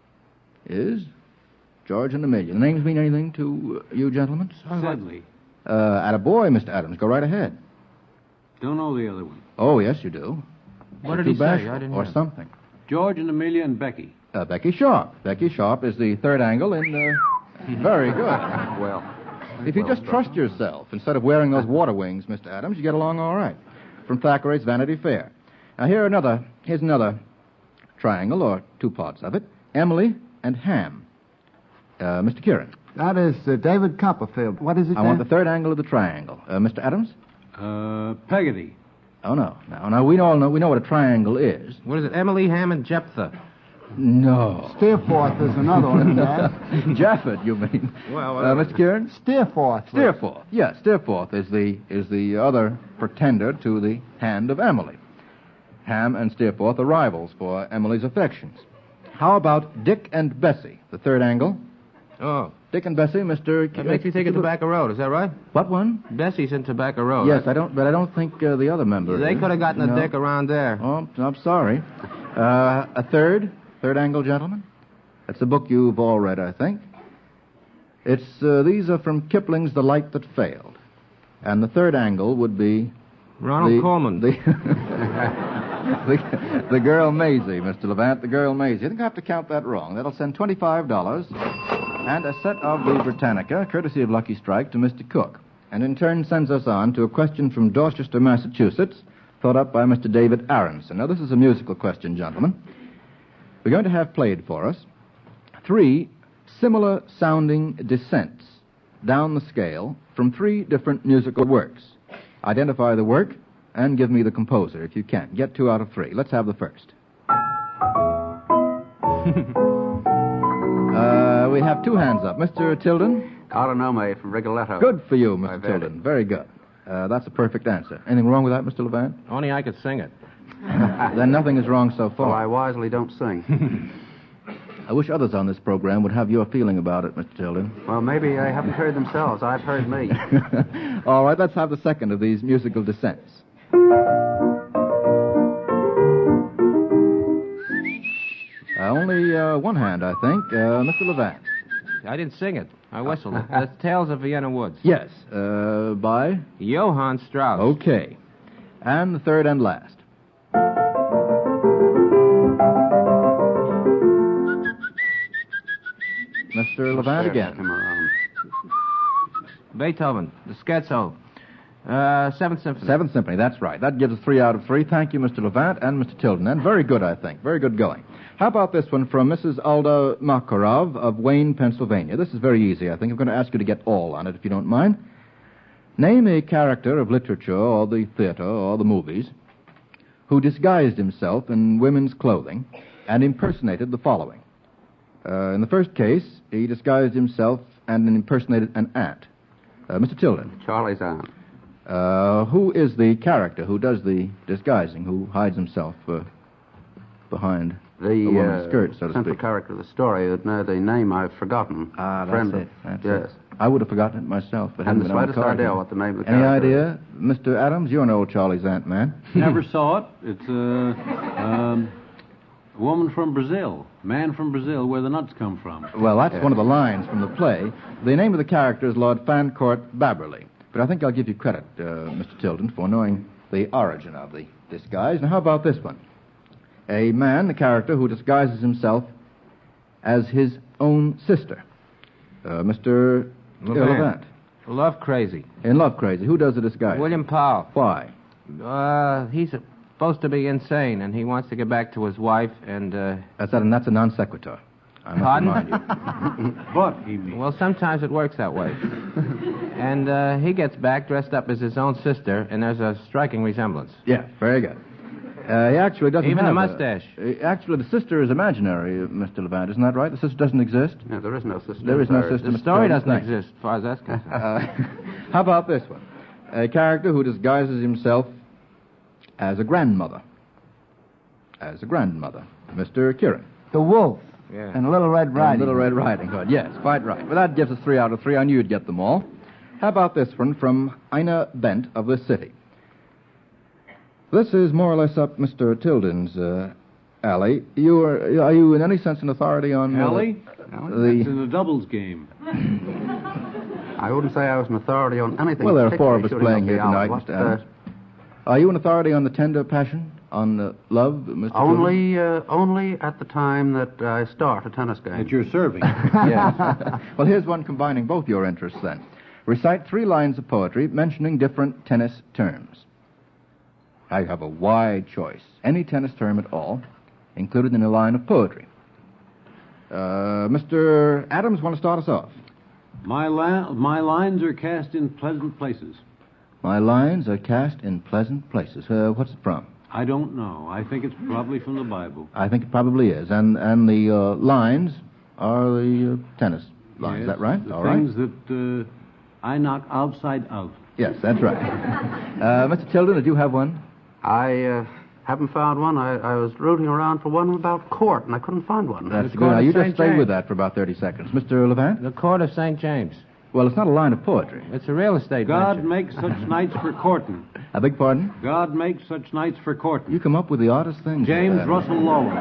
S12: is George and Amelia. The names mean anything to uh, you gentlemen?
S15: Sedley.
S12: Uh, at a boy, Mister Adams. Go right ahead.
S15: Don't know the other one.
S12: Oh, yes, you do.
S13: What
S12: Too
S13: did he say?
S12: bashful,
S13: I didn't
S12: Or
S13: hear.
S12: something.
S15: George and Amelia and Becky.
S12: Uh, Becky Sharp. Becky Sharp is the third angle in... Uh, very good.
S14: Well,
S12: If you
S14: well
S12: just
S14: done.
S12: trust yourself, instead of wearing those water wings, Mister Adams, you get along all right. From Thackeray's Vanity Fair. Now, here another, here's another triangle, or two parts of it. Emily and Ham. Uh, Mister Kieran.
S16: That is uh, David Copperfield. What is it
S12: I
S16: then?
S12: want the third angle of the triangle. Uh, Mister Adams?
S15: Uh, Peggotty.
S12: Oh, no. No, no, we all know, we know what a triangle is.
S13: What is it? Emily, Ham, and Jephthah.
S12: No.
S16: Steerforth is another one, Dad.
S12: Jaffet, you mean?
S13: Well,
S12: uh, Mister Kieran?
S16: Steerforth.
S12: Steerforth. Yes, Steerforth is the is the other pretender to the hand of Emily. Ham and Steerforth are rivals for Emily's affections. How about Dick and Bessie, the third angle?
S13: Oh.
S12: Dick and Bessie, Mister
S13: That makes me think of Tobacco Road. Is that right?
S12: What one?
S13: Bessie's in Tobacco Road.
S12: Yes, I don't, but I don't think uh, the other member.
S13: They
S12: is.
S13: could have gotten
S12: No.
S13: a dick around there.
S12: Oh, I'm sorry. Uh, a third, third angle, gentlemen. That's a book you've all read, I think. It's uh, these are from Kipling's *The Light That Failed*, and the third angle would be
S13: Ronald
S12: the,
S13: Colman.
S12: The, the, the girl Maisie, Mister Levant, the girl Maisie. I think I have to count that wrong. That'll send twenty-five dollars and a set of the Britannica, courtesy of Lucky Strike, to Mister Cook, and in turn sends us on to a question from Dorchester, Massachusetts, thought up by Mister David Aronson. Now, this is a musical question, gentlemen. We're going to have played for us three similar-sounding descents down the scale from three different musical works. Identify the work and give me the composer, if you can. Get two out of three. Let's have the first. uh, we have two hands up. Mister Tilden?
S14: Caronome from Rigoletto.
S12: Good for you, Mister
S14: By Verdi.
S12: Tilden. Very good. Uh, that's a perfect answer. Anything wrong with that, Mister Levant?
S13: Only I could sing it.
S12: Then nothing is wrong so far.
S14: Well, I wisely don't sing.
S12: I wish others on this program would have your feeling about it, Mister Tilden.
S14: Well, maybe they haven't heard themselves. I've heard me.
S12: All right, let's have the second of these musical descents. Uh, only uh, one hand, I think. Uh, Mister Levant.
S13: I didn't sing it. I whistled it. That's Tales of Vienna Woods.
S12: Yes. Uh, by?
S13: Johann Strauss.
S12: Okay. And the third and last. Mister Levant again.
S14: Come around.
S13: Beethoven. The Scherzo. Uh, Uh, Seventh Symphony.
S12: Seventh Symphony, that's right. That gives us three out of three. Thank you, Mister Levant and Mister Tilden. And very good, I think. Very good going. How about this one from Missus Alda Makarov of Wayne, Pennsylvania? This is very easy, I think. I'm going to ask you to get all on it, if you don't mind. Name a character of literature or the theater or the movies who disguised himself in women's clothing and impersonated the following. Uh, in the first case, he disguised himself and impersonated an aunt. Uh, Mister Tilden.
S14: Charlie's aunt.
S12: Uh, who is the character who does the disguising, who hides himself uh, behind
S14: the,
S12: the woman's
S14: uh,
S12: skirt, so to
S14: central
S12: speak?
S14: character of the story. Uh, the name I've forgotten.
S12: Ah, that's
S14: Friend
S12: it.
S14: of-
S12: That's
S14: yes.
S12: it. I would have forgotten it myself, but
S14: Hadn't
S12: hadn't
S14: the
S12: been on
S14: slightest
S12: card
S14: idea
S12: here.
S14: what the name of the
S12: Any
S14: character
S12: idea, Mister Adams? You're an old Charlie's aunt, man.
S15: Never saw it. It's a, um, a woman from Brazil, man from Brazil, where the nuts come from.
S12: Well, that's
S15: Yeah.
S12: one of the lines from the play. The name of the character is Lord Fancourt Babberley. But I think I'll give you credit, uh, Mister Tilden, for knowing the origin of the disguise. Now, how about this one? A man, the character, who disguises himself as his own sister. Uh, Mister
S13: Levant.
S12: Levant.
S13: Love Crazy.
S12: In Love Crazy, who does the disguise?
S13: William Powell.
S12: Why?
S13: Uh, he's supposed to be insane, and he wants to get back to his wife, and, uh...
S12: That's, a, that's a non sequitur. I must
S13: Pardon?
S12: remind you.
S15: But, he means.
S13: Well, sometimes it works that way. And uh, he gets back dressed up as his own sister, and there's a striking resemblance.
S12: Yeah, very good. Uh, he actually doesn't
S13: Even
S12: have
S13: the
S12: a-
S13: mustache.
S12: uh, actually, the sister is imaginary, uh, Mister Levant. Isn't that right? The sister doesn't exist?
S14: No, there is no sister.
S12: There is no
S14: Sorry.
S12: sister.
S13: The
S12: Mister
S13: story
S12: Tilden.
S13: doesn't
S12: Thanks.
S13: exist, as far as that's concerned.
S12: Uh, how about this one? A character who disguises himself as a grandmother. As a grandmother. Mister Kieran.
S16: The wolf.
S13: Yeah.
S16: And Little Red Riding.
S12: Little Red Riding Hood. Yes, quite right. Well, that gives us three out of three. I knew you'd get them all. How about this one from Ina Bent of this city? This is more or less up Mister Tilden's uh, alley. You are, are you in any sense an authority on... uh,
S15: Alley?
S12: the-
S15: It's in a doubles game.
S14: I wouldn't say I was an authority on anything.
S12: Well, there are four of us
S14: particularly
S12: playing
S14: shooting
S12: here
S14: up the
S12: tonight,
S14: alley.
S12: Mister
S14: What, uh,
S12: Adams. Are you an authority on the tender passion? On uh, love, Mister Tilden?
S14: Only, uh, only at the time that I start a tennis game.
S15: That you're serving.
S12: Yes. Well, here's one combining both your interests, then. Recite three lines of poetry mentioning different tennis terms. I have a wide choice. Any tennis term at all, included in a line of poetry. Uh, Mister Adams, want to start us off?
S15: My, la- my lines are cast in pleasant places.
S12: My lines are cast in pleasant places. Uh, what's it from?
S15: I don't know. I think it's probably from the Bible.
S12: I think it probably is. And and the uh, lines are the uh, tennis lines.
S15: Yes,
S12: Is that right?
S15: The
S12: All right.
S15: things that uh, I knock outside of.
S12: Yes, that's right. uh, Mister Tilden, did you have one?
S14: I uh, haven't found one. I, I was rooting around for one about court, and I couldn't find one.
S12: That's
S13: The
S12: good.
S13: Court
S12: Now,
S13: of
S12: you just
S13: Saint
S12: stay
S13: James.
S12: with that for about thirty seconds. Mister Levant?
S13: The Court of Saint James.
S12: Well, it's not a line of poetry.
S13: It's a real estate
S15: God
S13: venture.
S15: makes such nights for courting.
S12: I beg pardon?
S15: God makes such nights for courting.
S12: You come up with the oddest things.
S15: James
S12: uh,
S15: Russell Lowell.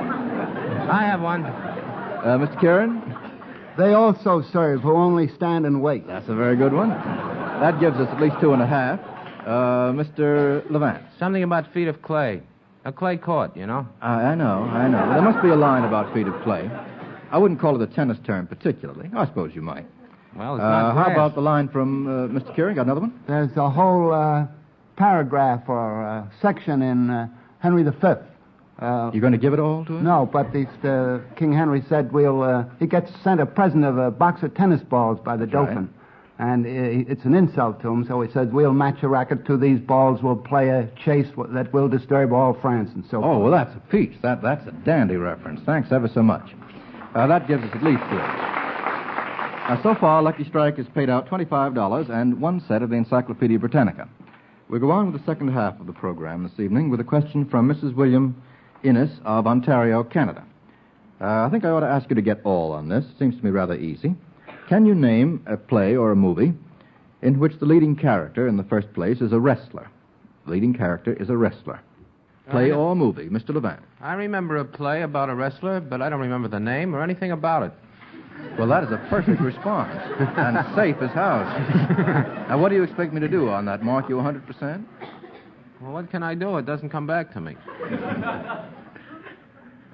S13: I have one.
S12: Uh, Mister Kieran?
S16: They also serve who only stand and wait.
S12: That's a very good one. That gives us at least two and a half. Uh, Mister Levant?
S13: Something about feet of clay. A clay court, you know?
S12: I, I know, I know. There must be a line about feet of clay. I wouldn't call it a tennis term particularly. I suppose you might.
S13: Well, it's
S12: Uh,
S13: not
S12: how
S13: grass.
S12: about the line from uh, Mister Kieran? Got another one?
S16: There's a whole uh, paragraph or uh, section in uh, Henry the Fifth. Uh,
S12: You're going to give it all to us?
S16: no, but this, uh, King Henry said we'll. Uh, he gets sent a present of a box of tennis balls by the
S12: That's right.
S16: Dauphin, and uh, it's an insult to him. So he says we'll match a racket to these balls. We'll play a chase w- that will disturb all France and so
S12: Oh,
S16: forth.
S12: well, that's a peach. That, that's a dandy reference. Thanks ever so much. Uh, that gives us at least three. Now, so far, Lucky Strike has paid out twenty-five dollars and one set of the Encyclopedia Britannica. We'll go on with the second half of the program this evening with a question from Missus William Innes of Ontario, Canada. Uh, I think I ought to ask you to get all on this. Seems to me rather easy. Can you name a play or a movie in which the leading character in the first place is a wrestler? The leading character is a wrestler. Play
S13: Uh,
S12: or movie, Mister Levant.
S13: I remember a play about a wrestler, but I don't remember the name or anything about it.
S12: Well, that is a perfect response. And safe as house. Now, what do you expect me to do on that? Mark you one hundred percent?
S13: Well, what can I do? It doesn't come back to me.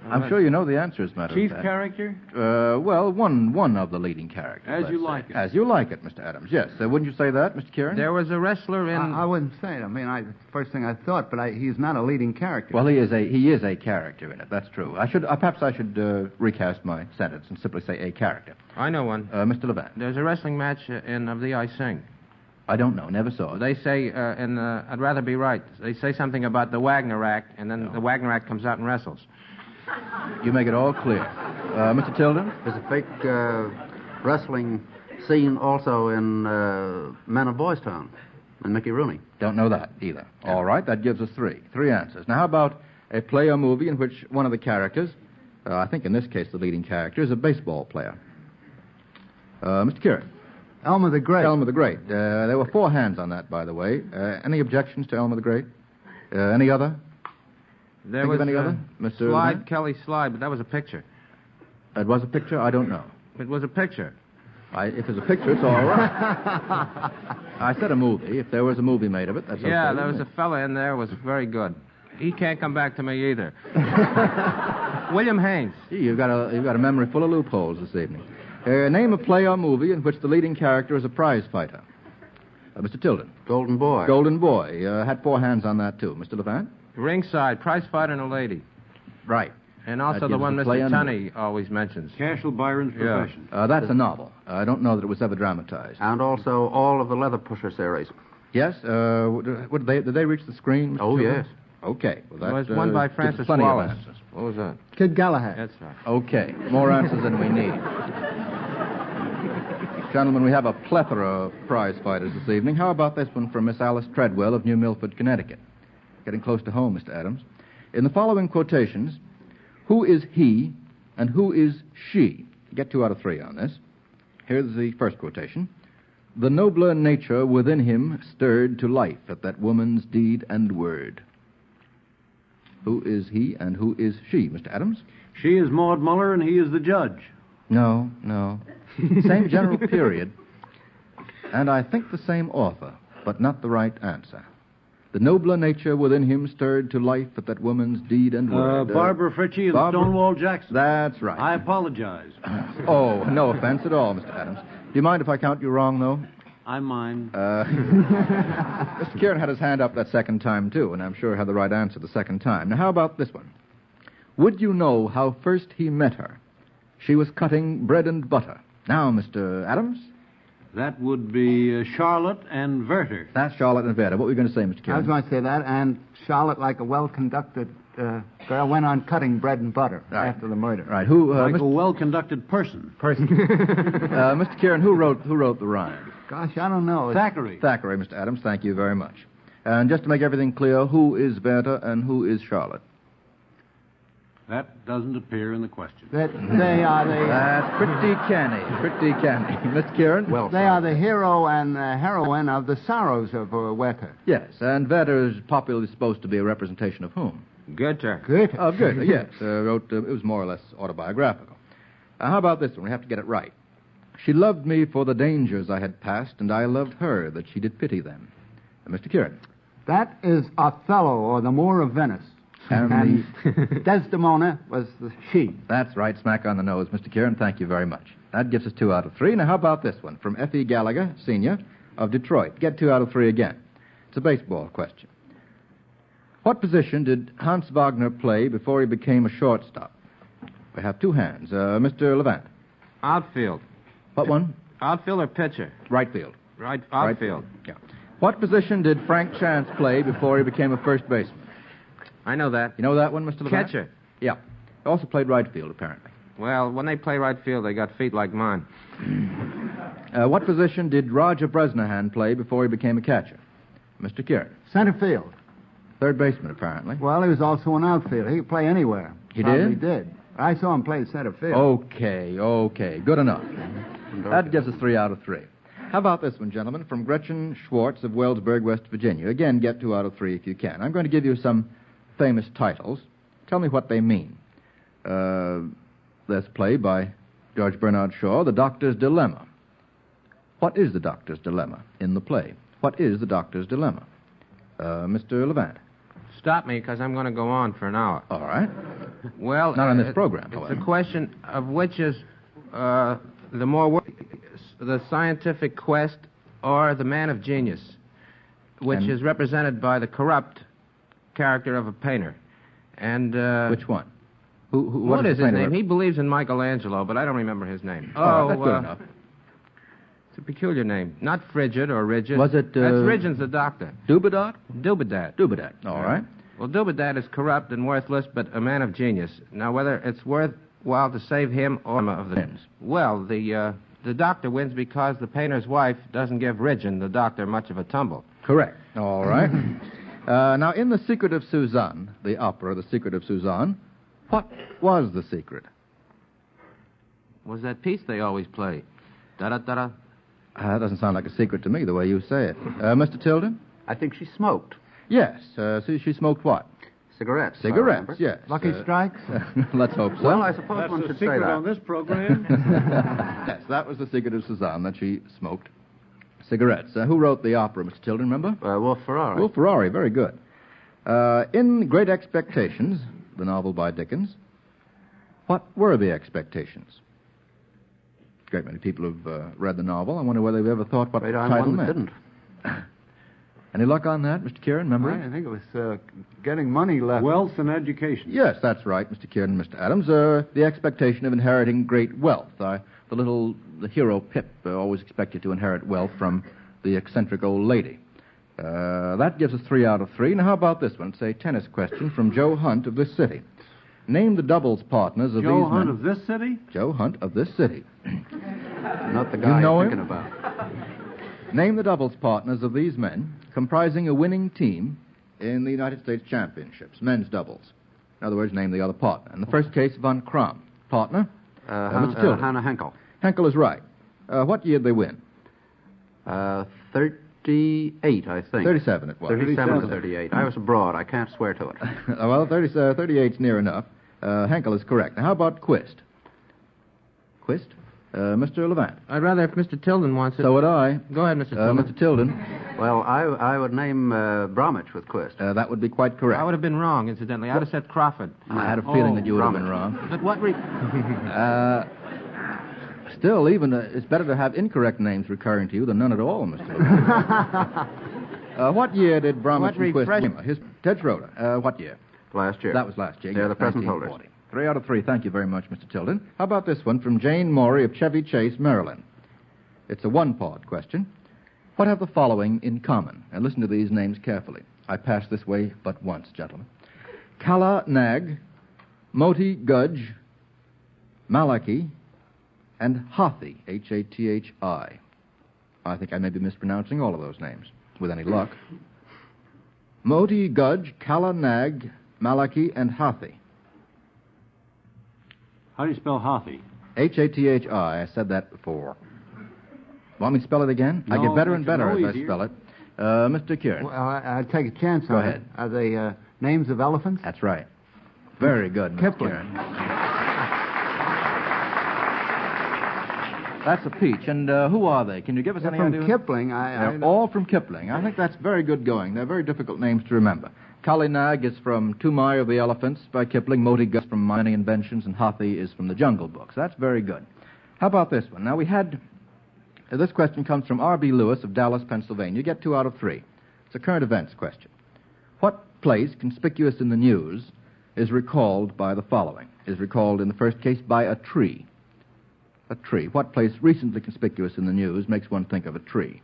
S12: I'm sure you know the answer, as a matter
S15: Chief
S12: of fact.
S15: character?
S12: Uh, well, one one of the leading characters.
S15: As
S12: let's
S15: you
S12: say.
S15: like it.
S12: As you like it, Mister Adams. Yes. Uh, wouldn't you say that, Mister Kieran?
S13: There was a wrestler in.
S16: I, I wouldn't say it. I mean, I, first thing I thought, but I, he's not a leading character.
S12: Well, he is a he is a character in it. That's true. I should uh, perhaps I should uh, recast my sentence and simply say a character.
S13: I know one.
S12: Uh, Mister Levant.
S13: There's a wrestling match uh, in Of Thee I Sing.
S12: I don't know. Never saw it.
S13: They say, uh, in uh, I'd rather be right. They say something about the Wagner Act, and then
S12: No.
S13: the Wagner Act comes out and wrestles.
S12: You make it all clear. Uh, Mister Tilden?
S14: There's a fake uh, wrestling scene also in uh, Men of Boys Town and Mickey Rooney.
S12: Don't know that either. All right, that gives us three. Three answers. Now, how about a play or movie in which one of the characters, uh, I think in this case the leading character, is a baseball player? Uh, Mister Kieran?
S16: Elmer the Great.
S12: Elmer the Great. Uh, there were four hands on that, by the way. Uh, any objections to Elmer the Great? Uh, any other?
S13: There
S12: Think
S13: was
S12: of any
S13: uh,
S12: other? Mister
S13: Slide,
S12: Levant?
S13: Kelly Slide, but that was a picture.
S12: It was a picture? I don't know.
S13: It was a picture.
S12: I, if it's a picture, it's all right. I said a movie. If there was a movie made of it, that's
S13: Yeah,
S12: okay.
S13: there was a fella in there who was very good. He can't come back to me either. William Haynes.
S12: Gee, you've got a you've got a memory full of loopholes this evening. Uh, name a play or movie in which the leading character is a prize fighter. Uh, Mister Tilden.
S14: Golden Boy.
S12: Golden Boy. Uh, had four hands on that, too. Mister Levant?
S13: Ringside, prize fighter and a lady.
S12: Right.
S13: And
S12: That
S13: also the
S12: gives
S13: one
S12: the play
S13: Mister
S12: on
S13: Tunney always mentions.
S15: Cashel Byron's
S13: Yeah.
S15: Profession.
S12: Uh, that's a novel. I don't know that it was ever dramatized.
S14: And also all of the Leather Pusher series.
S12: Yes? Uh, what, what, did, they, did they reach the screen? Mister
S14: Oh,
S12: Tilden?
S14: yes.
S12: Okay. Well, that
S13: It was
S12: uh,
S13: won by
S12: gives us
S13: Francis
S12: plenty of
S13: Wallace.
S12: answers.
S13: What was that?
S16: Kid Galahad.
S13: That's right.
S12: Okay. More answers than we need. Gentlemen, we have a plethora of prize fighters this evening. How about this one from Miss Alice Treadwell of New Milford, Connecticut? Getting close to home, Mister Adams. In the following quotations, who is he and who is she? Get two out of three on this. Here's the first quotation. The nobler nature within him stirred to life at that woman's deed and word. Who is he and who is she, Mister Adams?
S15: She is Maud Muller and he is the judge.
S12: No, no. Same general period. And I think the same author, but not the right answer. The nobler nature within him stirred to life at that woman's deed and
S15: Uh,
S12: word.
S15: Barbara Fritchie and
S12: Barbara-
S15: Stonewall Jackson.
S12: That's right.
S15: I apologize.
S12: Oh, no offense at all, Mister Adams. Do you mind if I count you wrong, though?
S15: I mind.
S12: Uh, Mister Kieran had his hand up that second time, too, and I'm sure had the right answer the second time. Now, how about this one? Would you know how first he met her? She was cutting bread and butter. Now, Mister Adams?
S15: That would be uh, Charlotte and Werther.
S12: That's Charlotte and Vera. What were you going to say, Mister
S16: I was
S12: Kieran?
S16: going to say that, and Charlotte, like a well-conducted uh, girl, went on cutting bread and butter
S12: Right.
S16: after the murder.
S12: Right, who... Uh,
S15: Like
S12: Mister
S15: a well-conducted person.
S16: Person.
S12: uh, Mister Kieran, who wrote who wrote the rhyme?
S16: Gosh, I don't know.
S15: Thackeray.
S12: Thackeray, Mister Adams. Thank you very much. And just to make everything clear, who is Werther and who is Charlotte?
S15: That doesn't appear in the question.
S16: That they are the
S12: That's pretty canny, pretty canny. Mister Kieran?
S14: Well,
S16: they are the hero and the heroine of the sorrows of uh, Werther.
S12: Yes, and Werther is popularly supposed to be a representation of whom?
S13: Goethe.
S16: Goethe.
S12: Of Goethe, yes. Uh, wrote, uh, it was more or less autobiographical. Uh, how about this one? We have to get it right. She loved me for the dangers I had passed, and I loved her that she did pity them. Uh, Mister Kieran?
S16: That is Othello, or the Moor of Venice.
S12: And
S16: And Desdemona was the she.
S12: That's right, smack on the nose, Mister Kieran. Thank you very much. That gives us two out of three. Now, how about this one? From F E. Gallagher, Senior, of Detroit. Get two out of three again. It's a baseball question. What position did Hans Wagner play before he became a shortstop? We have two hands. Uh, Mister Levant.
S13: Outfield.
S12: What one?
S13: Outfield or pitcher?
S12: Right field.
S13: Right,
S12: Right
S13: outfield.
S12: Yeah. What position did Frank Chance play before he became a first baseman?
S13: I know that.
S12: You know that one, Mister Levant?
S13: Catcher.
S12: Yeah. He also played right field, apparently.
S13: Well, when they play right field, they got feet like mine.
S12: Uh, what position did Roger Bresnahan play before he became a catcher? Mister Kieran.
S16: Center field.
S12: Third baseman, apparently.
S16: Well, he was also an outfielder. He could play anywhere.
S12: He
S16: Probably
S12: did?
S16: did. I saw him play center field.
S12: Okay, okay. Good enough. That gives us three out of three. How about this one, gentlemen? From Gretchen Schwartz of Wellsburg, West Virginia. Again, get two out of three if you can. I'm going to give you some famous titles. Tell me what they mean. Uh, this play by George Bernard Shaw, The Doctor's Dilemma. What is the Doctor's Dilemma in the play? What is the Doctor's Dilemma? Uh, Mister Levant.
S13: Stop me, because I'm going to go on for an hour.
S12: All right.
S13: Well,
S12: Not on this
S13: uh,
S12: program,
S13: It's
S12: however.
S13: a question of which is uh, the more wor- the scientific quest or the man of genius, which
S12: And-
S13: is represented by the corrupt character of a painter. And uh,
S12: Which one? Who, who,
S13: what
S12: does
S13: is
S12: the
S13: his
S12: painter
S13: name?
S12: rep-
S13: He believes in Michelangelo, but I don't remember his name.
S12: All right, that's good
S13: uh,
S12: enough.
S13: It's a peculiar name. Not Frigid or Rigid.
S12: Was it, uh,
S13: That's Rigid's the doctor.
S12: Dubedat?
S13: Dubedat.
S12: Dubedat. All right.
S13: Well, Dubedat is corrupt and worthless, but a man of genius. Now, whether it's worthwhile to save him or of the
S12: Wins.
S13: Well, the uh, the doctor wins because the painter's wife doesn't give Rigid, the doctor, much of a tumble.
S12: Correct. All right. uh, now, in The Secret of Suzanne, the opera, The Secret of Suzanne, what was the secret?
S13: Was that piece they always play? Da-da-da-da.
S12: Uh, that doesn't sound like a secret to me, the way you say it. Uh, Mister Tilden?
S14: I think she smoked.
S12: Yes. Uh, so she smoked what?
S14: Cigarettes. I
S12: Cigarettes,
S14: remember.
S12: yes.
S16: Lucky
S12: Uh,
S16: strikes?
S12: Let's hope so.
S14: Well, I suppose
S15: That's
S14: one
S15: the
S14: should say
S15: secret
S14: that.
S15: on this program.
S12: Yes, that was The Secret of Suzanne, that she smoked cigarettes. Uh, who wrote the opera, Mister Tilden, remember?
S14: Uh, Wolf Ferrari.
S12: Will Ferrari, very good. Uh, in Great Expectations, the novel by Dickens, what were the expectations? A great many people have uh, read the novel. I wonder whether they've ever thought what
S14: Right,
S12: the
S14: I'm
S12: title
S14: one that
S12: meant.
S14: didn't.
S12: Any luck on that, Mister Kieran, remember?
S16: I think it was uh, getting money left.
S15: Wealth and education.
S12: Yes, that's right, Mister Kieran and Mister Adams. Uh, the expectation of inheriting great wealth. Uh, the little, the hero Pip uh, always expected to inherit wealth from the eccentric old lady. Uh, that gives us three out of three. Now, how about this one? It's a tennis question from Joe Hunt of this city. Name the doubles partners of
S15: Joe
S12: these
S15: Hunt
S12: men.
S15: of this city?
S12: Joe Hunt of this city.
S14: Not the
S12: You
S14: guy
S12: know
S14: you're
S12: him?
S14: thinking about.
S12: Name the doubles partners of these men comprising a winning team in the United States Championships, men's doubles. In other words, name the other partner. In the first case, Von Kram. Partner?
S14: Uh,
S12: Uh,
S14: Han-
S12: Mister
S14: uh,
S12: Tilden.
S14: Hannah Henkel.
S12: Henkel is right. Uh, what year did they win?
S14: Uh, thirty-eight, I think.
S12: thirty-seven it was.
S14: thirty-seven to thirty-eight. I was abroad. I can't swear to it.
S12: Uh, well, thirty, uh, thirty-eight's near enough. Uh, Henkel is correct. Now, how about Quist? Quist? Uh, Mister Levant.
S13: I'd rather if Mister Tilden wants it.
S12: So would I.
S13: Go ahead, Mister
S12: Uh,
S13: Tilden.
S12: Mister Tilden.
S14: Well, I, I would name uh, Bromwich with Quist.
S12: Uh, that would be quite correct.
S13: I would have been wrong, incidentally. I would have said Crawford.
S12: I had a feeling
S14: Oh,
S12: that you would have been
S14: Bromwich.
S12: wrong.
S13: But what re-
S12: Uh, still, even uh, it's better to have incorrect names recurring to you than none at all, Mister Levant. uh, what year did Bromwich
S13: What
S12: and Quist
S13: refresh-
S12: win? His Ted Schroeder. Uh, what year?
S14: Last year.
S12: That was last year.
S14: They're
S12: yes,
S14: the present
S12: nineteen
S14: holders.
S12: forty. Three out of three. Thank you very much, Mister Tilden. How about this one from Jane Morey of Chevy Chase, Maryland? It's a one-part question. What have the following in common? And listen to these names carefully. I pass this way but once, gentlemen. Kala Nag, Moti Gudge, Malaki, and Hathi, H A T H I. I think I may be mispronouncing all of those names, with any luck. Moti Gudge, Kala Nag, Malaki, and Hathi.
S15: How do you spell Hathi?
S12: H A T H I. I said that before. Want me to spell it again? I
S15: No,
S12: get better
S15: it
S12: and
S15: makes it
S12: better
S15: no
S12: as I
S15: easier.
S12: spell it. Uh, Mister Kieran.
S16: Well, I, I'll take a chance
S12: Go
S16: on
S12: ahead.
S16: it. Are they uh, names of elephants?
S12: That's right. Very good, Mister
S16: Kipling.
S12: Kieran. That's a peach. And uh, who are they? Can you give us
S16: They're
S12: any
S16: from
S12: idea?
S16: Kipling. I,
S12: They're
S16: I,
S12: all from Kipling. I think that's very good going. They're very difficult names to remember. Kali Nag is from Tumai of the Elephants by Kipling. Moti Gus from Many Inventions, and Hathi is from the Jungle Book. So that's very good. How about this one? Now, we had... uh, this question comes from R B Lewis of Dallas, Pennsylvania. You get two out of three. It's a current events question. What place conspicuous in the news is recalled by the following? Is recalled in the first case by a tree. A tree. What place recently conspicuous in the news makes one think of a tree?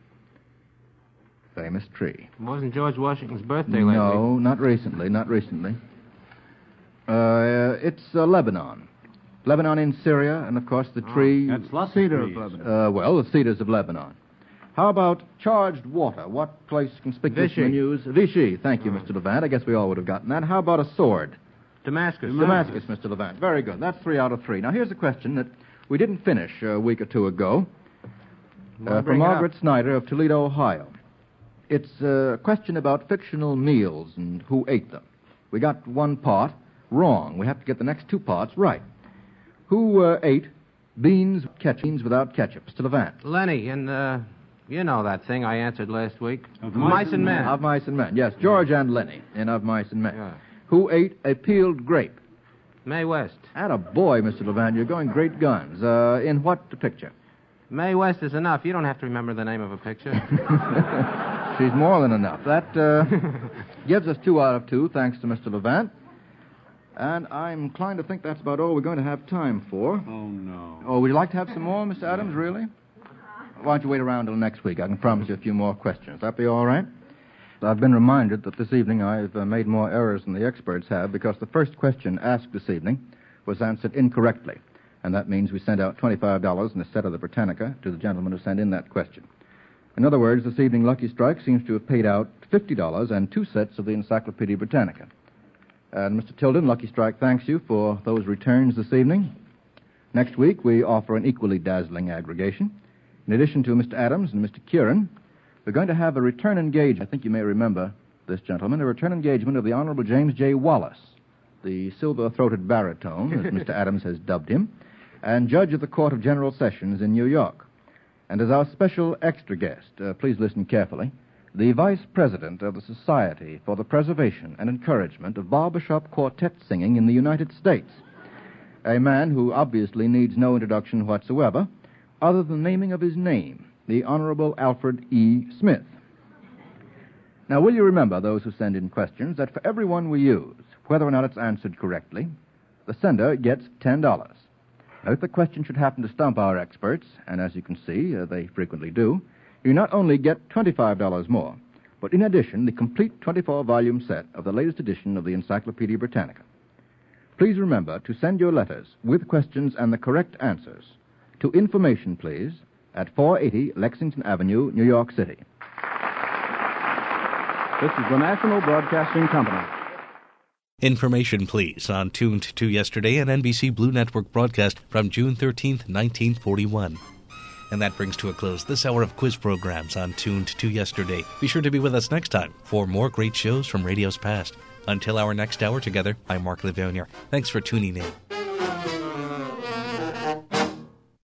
S12: Famous tree.
S13: wasn't George Washington's birthday lately?
S12: No, not recently, not recently. Uh, it's uh, Lebanon. Lebanon in Syria, and of course the tree...
S15: That's lots
S16: Cedar
S15: of
S16: of
S15: trees.
S16: Lebanon.
S12: Uh, well, the cedars of Lebanon. How about charged water? What place conspicuous in the
S13: Vichy.
S12: news? Vichy. Thank you, Mister Levant. I guess we all would have gotten that. How about a sword?
S13: Damascus.
S12: Damascus, Mister Levant. Very good. That's three out of three. Now, here's a question that we didn't finish a week or two ago
S13: Well,
S12: uh,
S13: bring
S12: from
S13: it up.
S12: Margaret Snyder of Toledo, Ohio. It's a question about fictional meals and who ate them. We got one part wrong. We have to get the next two parts right. Who uh, ate beans, ketchup, beans without ketchup? Mister Levant.
S13: Lenny, and, uh, you know that thing I answered last week.
S15: Of
S13: Mice and Men.
S12: Of Mice and Men. Yes, George and Lenny in Of Mice and Men.
S13: Yeah.
S12: Who ate a peeled grape?
S13: Mae West.
S12: Atta boy, Mister Levant. You're going great guns. Uh, in what picture?
S13: Mae West is enough. You don't have to remember the name of a picture.
S12: She's more than enough. That uh, gives us two out of two, thanks to Mister Levant. And I'm inclined to think that's about all we're going to have time for.
S15: Oh, no.
S12: Oh, would you like to have some more, Mister Adams, really? Why don't you wait around till next week? I can promise you a few more questions. That be all right? I've been reminded that this evening I've uh, made more errors than the experts have because the first question asked this evening was answered incorrectly. And that means we send out twenty-five dollars in a set of the Britannica to the gentleman who sent in that question. In other words, this evening Lucky Strike seems to have paid out fifty dollars and two sets of the Encyclopedia Britannica. And Mister Tilden, Lucky Strike thanks you for those returns this evening. Next week we offer an equally dazzling aggregation. In addition to Mister Adams and Mister Kieran, we're going to have a return engagement. I think you may remember this gentleman, a return engagement of the Honorable James J. Wallace, the silver-throated baritone, as Mister Adams has dubbed him, and judge of the Court of General Sessions in New York. And as our special extra guest, uh, please listen carefully, the Vice President of the Society for the Preservation and Encouragement of Barbershop Quartet Singing in the United States, a man who obviously needs no introduction whatsoever, other than the naming of his name, the Honorable Alfred E. Smith. Now, will you remember, those who send in questions, that for every one we use, whether or not it's answered correctly, the sender gets ten dollars. Now, if the question should happen to stump our experts, and as you can see, uh, they frequently do, you not only get twenty-five dollars more, but in addition, the complete twenty-four volume set of the latest edition of the Encyclopedia Britannica. Please remember to send your letters with questions and the correct answers to information, please, at four eighty Lexington Avenue, New York City.
S17: This is the National Broadcasting Company.
S1: Information, please, on Tuned to Yesterday, an N B C Blue Network broadcast from June thirteenth, nineteen forty-one. And that brings to a close this hour of quiz programs on Tuned to Yesterday. Be sure to be with us next time for more great shows from radio's past. Until our next hour together, I'm Mark Livonia. Thanks for tuning in.